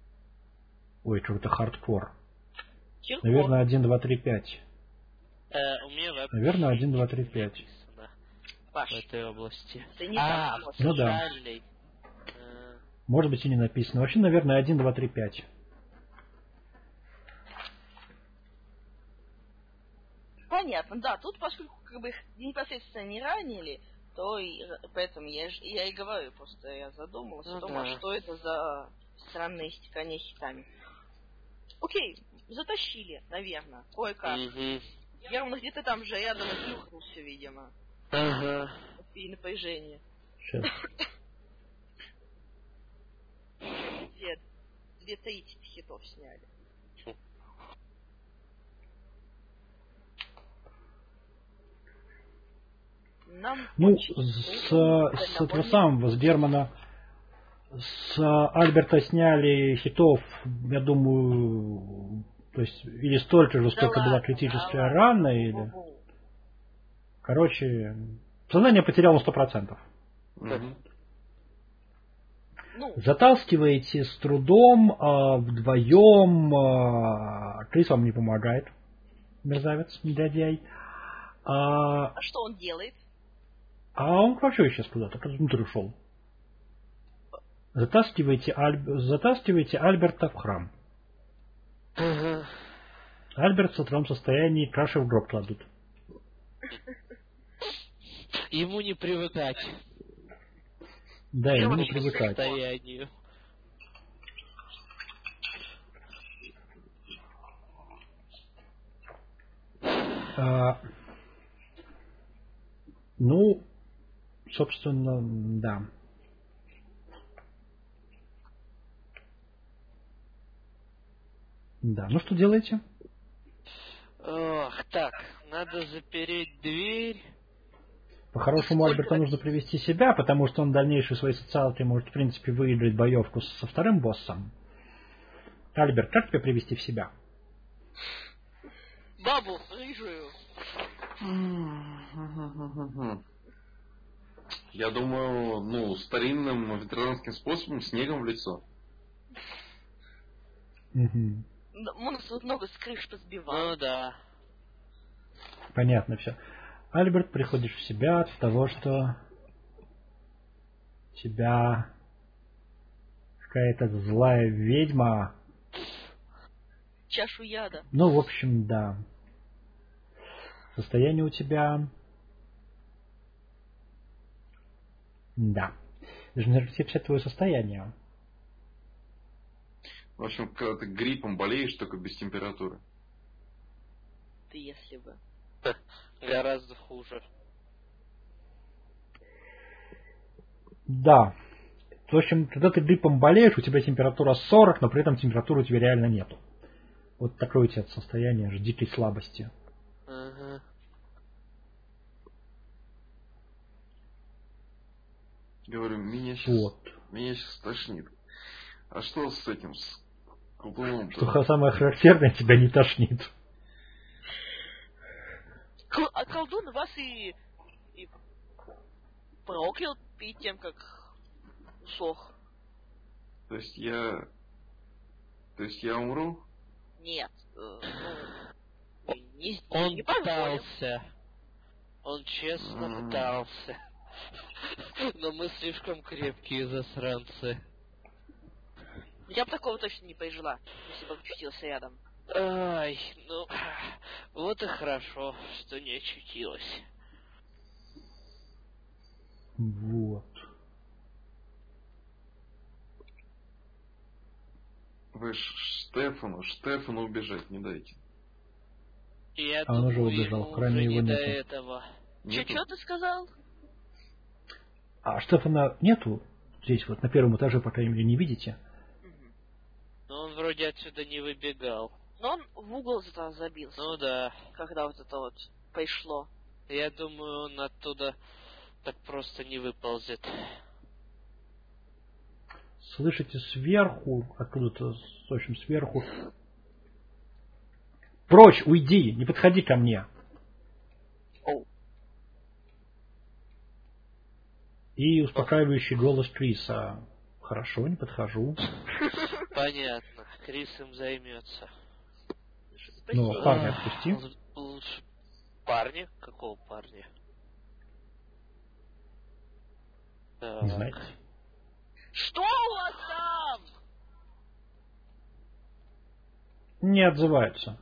Ой, что-то хардкор. Хардкор. Наверное, один, два, три, пять. Э, у меня вообще Наверное, один, два, три, пять. В этой области. А, ну да. Э... Может быть и не написано. Вообще, наверное, один, два, три, пять. Понятно, да. Тут, поскольку как бы их непосредственно не ранили, то и, поэтому я, я и говорю, просто я задумалась ну, о том, да. а что это за странное истекание хитами. Окей, затащили, наверное, кое-как. Угу. Герман где-то там же рядом отнюхнулся, видимо. Ага. Перенапряжение. Сейчас. Две, две тридцать хитов сняли. Нам ну, очень... с, с, с этого самого, с Германа, с Альберта сняли хитов, я думаю, то есть, или столько же, сколько да была ладно, критическая да рана, или... Угу. Короче, сознание потерял на сто процентов. Угу. Ну. Затаскиваете с трудом, э, вдвоем, э, Крис вам не помогает, мерзавец, негодяй. А, а что он делает? А он вообще сейчас куда-то, внутрь ушел. Затаскиваете, Аль... Затаскиваете Альберта в храм. Угу. Альберт в сотром состоянии краши в гроб кладут. Ему не привыкать. Да, ему не привыкать. Состоянию. А, ну, собственно, да. Да, ну что делаете? Ох, так, надо запереть дверь. По-хорошему, Альберта нужно привести себя, потому что он в дальнейшей своей социалке может, в принципе, выиграть боевку со вторым боссом. Альберт, как тебя привести в себя? Бабу рыжую. Я думаю, ну, старинным ветеранским способом снегом в лицо. Угу. Он тут много с крыш позбивал. Ну да. Понятно все. Альберт, приходишь в себя от того, что тебя какая-то злая ведьма. Чашу яда. Ну, в общем, да. Состояние у тебя... Да. Даже не все твое состояние. В общем, когда ты гриппом болеешь, только без температуры. Ты если бы. Гораздо хуже. Да. В общем, когда ты гриппом болеешь, у тебя температура сорок, но при этом температуры у тебя реально нету. Вот такое у тебя состояние же дикой слабости. Ага. Говорю, меня сейчас, Вот. меня сейчас тошнит. А что с этим, с колдуном? Что самое характерное, тебя не тошнит. Кол- а колдун вас и, и проклял перед тем, как сох. То есть я... То есть я умру? Нет. э, ну, не, Он не позволил. пытался. Он честно М. пытался. Но мы слишком крепкие засранцы. Я бы такого точно не пережила, если бы очутился рядом. Ай, ну, вот и хорошо, что не очутилась. Вот. Вы ж Штефану, Штефану убежать не дайте. Я А он уже думаю, убежал, ему кроме уже его не до нету. этого. Нету? Че, ты сказал? А Штефана нету здесь вот, на первом этаже, по крайней мере, не видите? Мгм. Но он вроде отсюда не выбегал. Но он в угол зато забился, Ну да. когда вот это вот пришло. Я думаю, он оттуда так просто не выползет. Слышите сверху, откуда-то, в общем, сверху. Прочь, уйди, не подходи ко мне. Оу. И успокаивающий голос Криса. Хорошо, не подхожу. Понятно. Крис им займется. Ну, Спасибо. парня Ах, отпусти. л- Лучше парня? Какого парня? Так. Не знаете. Что у вас там? Не отзываются.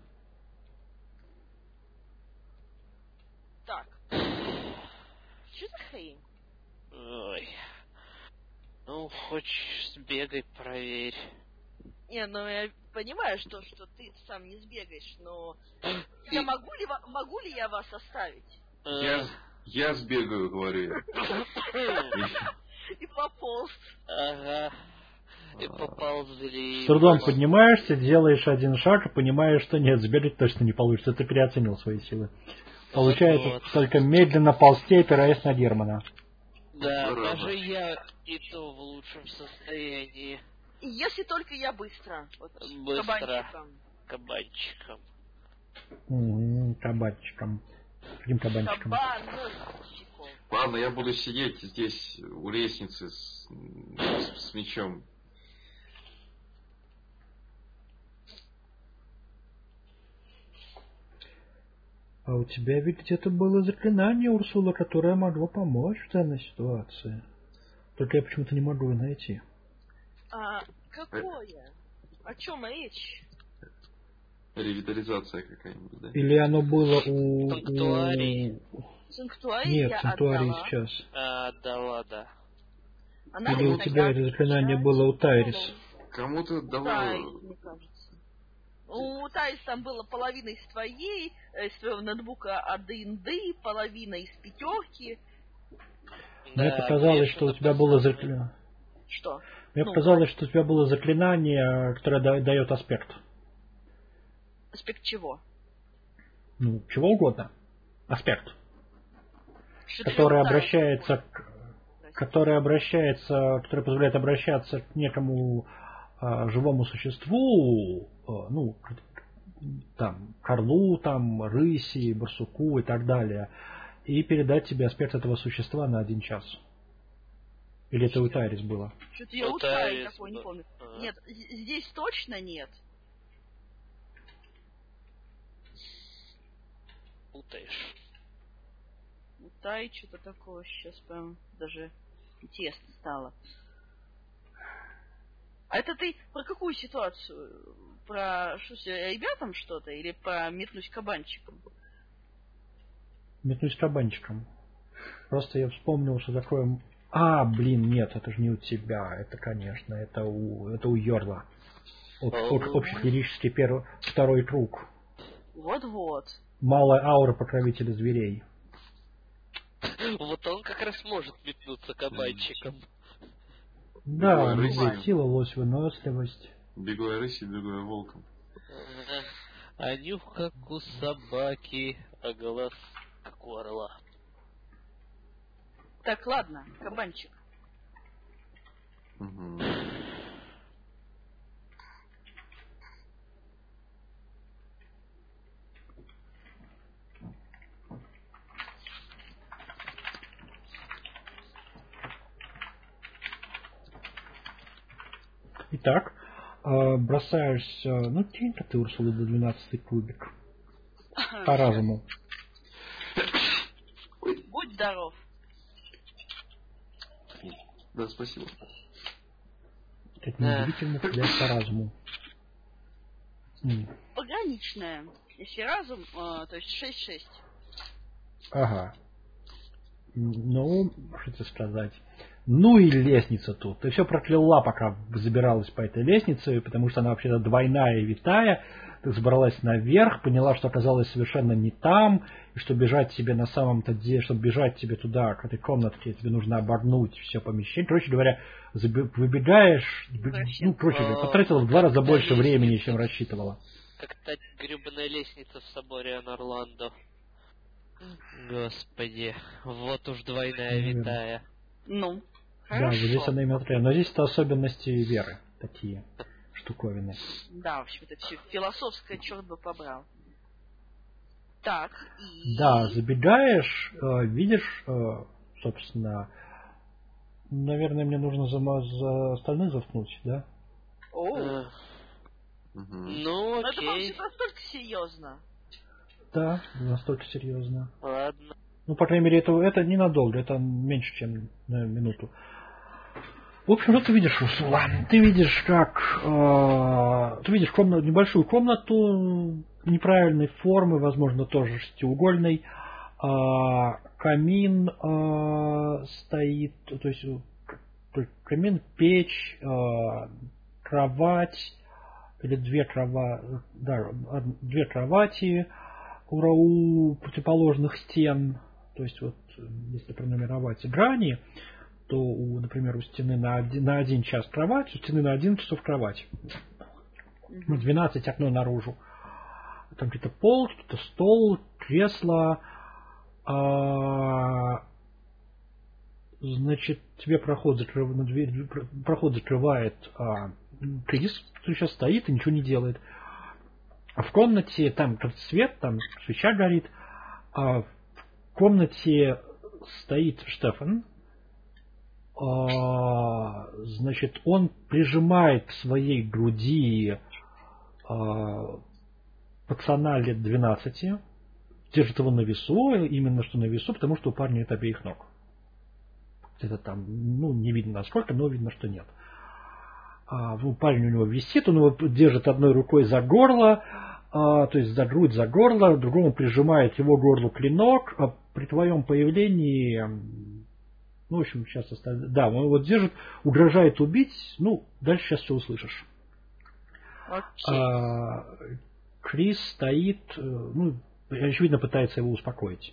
Так. Что за хрень? Ой. Ну, хочешь, сбегай, проверь. Не, ну я понимаю, что, что ты сам не сбегаешь, но я могу ли, ва- могу ли я вас оставить? Я, я сбегаю, говорю я. И пополз. Ага. И поползли. С трудом поднимаешься, делаешь один шаг и понимаешь, что нет, сбегать точно не получится. Ты переоценил свои силы. Получается Вот-вот. только медленно ползти, опираясь на Германа. Да, Здорово. даже я и то в лучшем состоянии. И если только я быстро. Вот, Быстро. кабанчиком. Кабанчиком. М, Кабанчиком. Каким кабанчиком? Кабанчиком. Ладно, я буду сидеть здесь у лестницы с, с, с мечом. А у тебя ведь где-то было заклинание, Урсула, которое могло помочь в данной ситуации. Только я почему-то не могу его найти. А, какое? О чем речь? Ревитализация какая-нибудь, да? Или оно было у... Санктуарий. у- Санктуарий Нет, я Санктуарий отдала. сейчас. А, да ладно. Она Или у ли тебя тогда это заклинание отвечает? было у Тайрис. Кому-то давал... Тайрис, мне кажется. У Тайрис там было половина из твоей, э, из твоего ноутбука от ди энд ди, половина из пятерки. Мне Да, показалось, что у тебя было заклинание. заклинание. Что? Мне Ну, показалось, что у тебя было заклинание, которое да- дает аспект. Аспект чего? Ну, чего угодно. Аспект. Что ты Который там обращается Тайрис к... который обращается, который позволяет обращаться к некому а, живому существу, а, ну, к- там, к орлу, там, рыси, барсуку и так далее, и передать тебе аспект этого существа на один час. Или это у Тайрис было? Что-то я У у Тайрис Тайрис такой не был. помню. Ага. Нет, з- здесь точно нет. Путаешь. У Тай что-то такое сейчас прям даже интересно стало. А это ты про какую ситуацию? Про что себе, ребятам что-то? Или про метнуть кабанчиком? Метнусь кабанчиком. Просто я вспомнил, что такое... А, блин, нет, это же не у тебя. Это, конечно, это у, это у Йорла. Вот, об- общий лирический первый, второй круг. Вот-вот. Малая аура покровителя зверей. Вот он как раз может метнуться кабанчиком. Да, у него сила, лось, выносливость. Бегая рысью, бегая волком. А нюх как у собаки, а голос как у орла. Так, ладно, кабанчик. Угу. Итак, бросаешься, ну, тень-то ты, Урсула, до двенадцатый кубик. По разуму. Будь здоров. Да, спасибо. Это неудивительно, стрелять по разуму. Пограничная. Если разум, э, то есть шесть-шесть. Ага. Ну, что тебе сказать. Ну и лестница тут. Ты все прокляла, пока забиралась по этой лестнице, потому что она вообще-то двойная и витая. Ты забралась наверх, поняла, что оказалась совершенно не там, и что бежать тебе на самом-то деле, чтобы бежать тебе туда, к этой комнатке, тебе нужно обогнуть все помещение. Короче говоря, выбегаешь, ну, короче говоря, потратила в два раза больше времени, чем рассчитывала. Как та гребаная лестница в соборе Ан-Орландо. Господи, вот уж двойная витая. Ну, да, вот здесь она именно такая. Но здесь-то особенности веры такие штуковины. Да, в общем, это все философское, черт бы побрал. Так, и... Да, забегаешь, э, видишь, э, собственно, наверное, мне нужно за, за остальных заткнуть, да? О, uh, угу. Ну, окей. Это вообще окей. настолько серьезно. Да, настолько серьезно. Ладно. Ну, по крайней мере, это, это ненадолго, это меньше, чем на минуту. В общем, что ты видишь, Урсула? Ты видишь, как... Э, ты видишь комнату, небольшую комнату неправильной формы, возможно, тоже шестиугольной. Э, камин э, стоит, то есть камин, печь, э, кровать, или две, крова, да, две кровати у, у противоположных стен. То есть вот, если пронумеровать грани, то, у, например, у стены на один, на один час кровать, у стены на один часов кровать. Ну, двенадцать окно наружу. Там где-то пол, где-то стол, кресло. А, значит, тебе проход, закрыв, на дверь, проход закрывает а, Крис, который сейчас стоит и ничего не делает. А в комнате, там свет, там свеча горит. А в комнате стоит Штефан. А, значит, он прижимает к своей груди а, пацана лет двенадцати, держит его на весу, именно что на весу, потому что у парня нет обеих ног. Это там, ну, не видно насколько, но видно, что нет. А, ну, парень у него висит, он его держит одной рукой за горло, а, то есть за грудь, за горло, другому прижимает его горлу клинок. А при твоем появлении... Ну, в общем, сейчас остальное. Да, он его держит, угрожает убить. Ну, дальше сейчас все услышишь. Okay. А, Крис стоит, ну, очевидно, пытается его успокоить.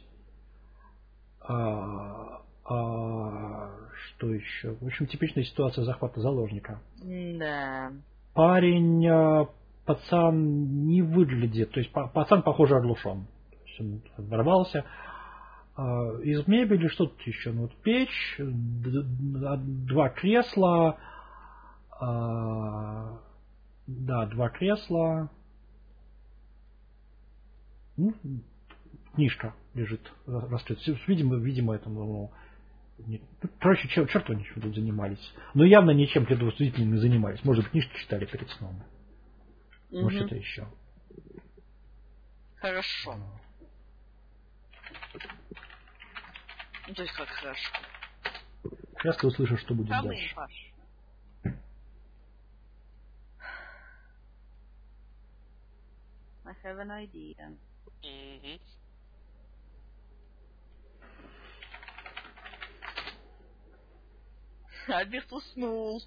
А, а, что еще? В общем, типичная ситуация захвата заложника. Да. Парень, пацан не выглядит, то есть пацан, похоже, оглушен. То есть он ворвался. Из мебели что тут еще? Ну, вот печь, два кресла, да, два кресла, ну, книжка лежит раскрыта. Видимо, видимо, это, ну, короче, черт они ничего тут занимались. Но явно ничем предусмотрительным не занимались. Может, книжки читали перед сном. Может, угу. Что-то еще. Хорошо. Ну, то есть как хорошо. Сейчас ты услышишь, что будет Камы, дальше. Паш. I have an idea. Mm-hmm. Альберт уснул.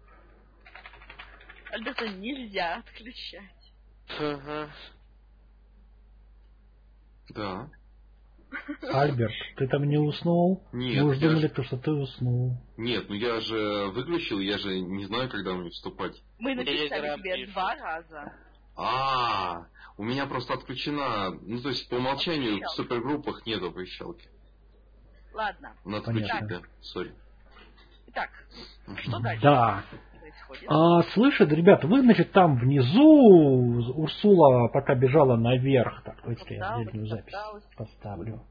Альберта нельзя отключать. Ага. Да. Альберт, ты там не уснул? Нет. Мы уже думали, ж... что ты уснул. Нет, ну я же выключил, я же не знаю, когда мне вступать. Мы написали тебе два раза. А, у меня просто отключена, ну то есть по умолчанию в супергруппах нет оповещалки. Ладно. Надо включить, да, сори. Итак, что дальше? Да. А, слышит, ребята, вы, значит, там внизу Урсула пока бежала наверх. Так, давайте я отдельную запись поставлю.